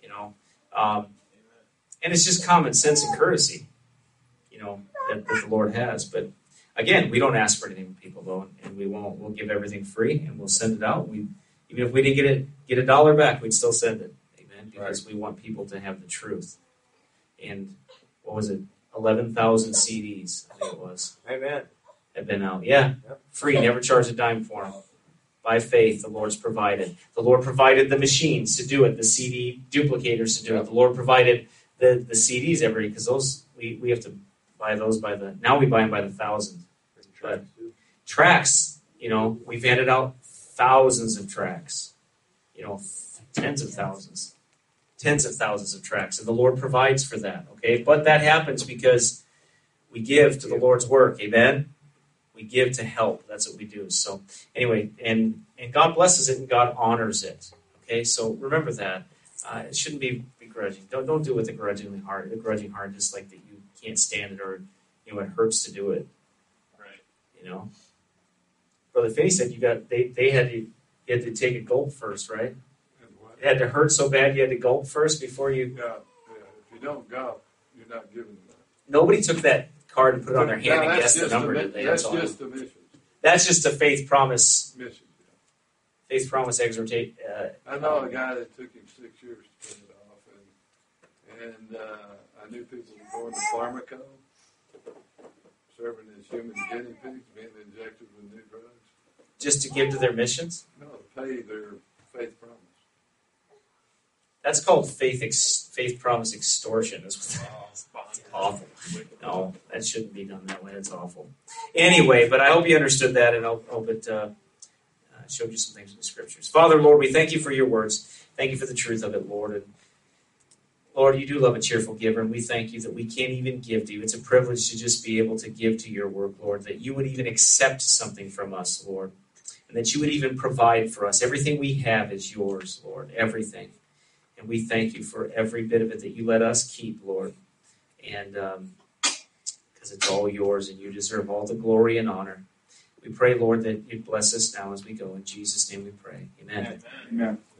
And it's just common sense and courtesy, that the Lord has. But again, we don't ask for anything from people, though, and we won't. We'll give everything free, and we'll send it out. Even if we didn't get a dollar back, we'd still send it. Amen? Because we want people to have the truth. And what was it? 11,000 CDs, I think it was. Amen. Have been out. Yeah. Free, never charged a dime for them. By faith, the Lord's provided. The Lord provided the machines to do it, the CD duplicators to do it. The Lord provided the CDs because those we have to buy those now we buy them by the thousand. But tracks, we've handed out thousands of tracks, tens of thousands of tracks, and the Lord provides for that. Okay, but that happens because we give to the Lord's work. Amen. We give to help. That's what we do. So anyway, and God blesses it and God honors it. Okay, so remember that. It shouldn't be begrudging. Don't do it with a grudging heart, just like that you can't stand it or it hurts to do it. Right. Brother Finney said you had to take a gulp first, right? It had to hurt so bad you had to gulp first before you. Yeah. If you don't gulp, you're not giving enough. Nobody took that card and put it on their hand and guessed the number, did they? That's just a mission. That's just a faith promise. Mission. Faith promise exhortate. I know a guy that took him 6 years to put it off, and I knew people were going to Pharmaco, serving as human guinea pigs, being injected with new drugs. Just to give to their missions? No, to pay their faith promise. That's called faith promise extortion. That's awful. No, that shouldn't be done that way. That's awful. Anyway, but I hope you understood that, and I hope it showed you some things in the Scriptures. Father, Lord, we thank you for your words. Thank you for the truth of it, Lord. And Lord, you do love a cheerful giver, and we thank you that we can't even give to you. It's a privilege to just be able to give to your work, Lord, that you would even accept something from us, Lord, and that you would even provide for us. Everything we have is yours, Lord, everything. And we thank you for every bit of it that you let us keep, Lord. And because it's all yours and you deserve all the glory and honor. We pray, Lord, that you'd bless us now as we go. In Jesus' name we pray. Amen. Amen.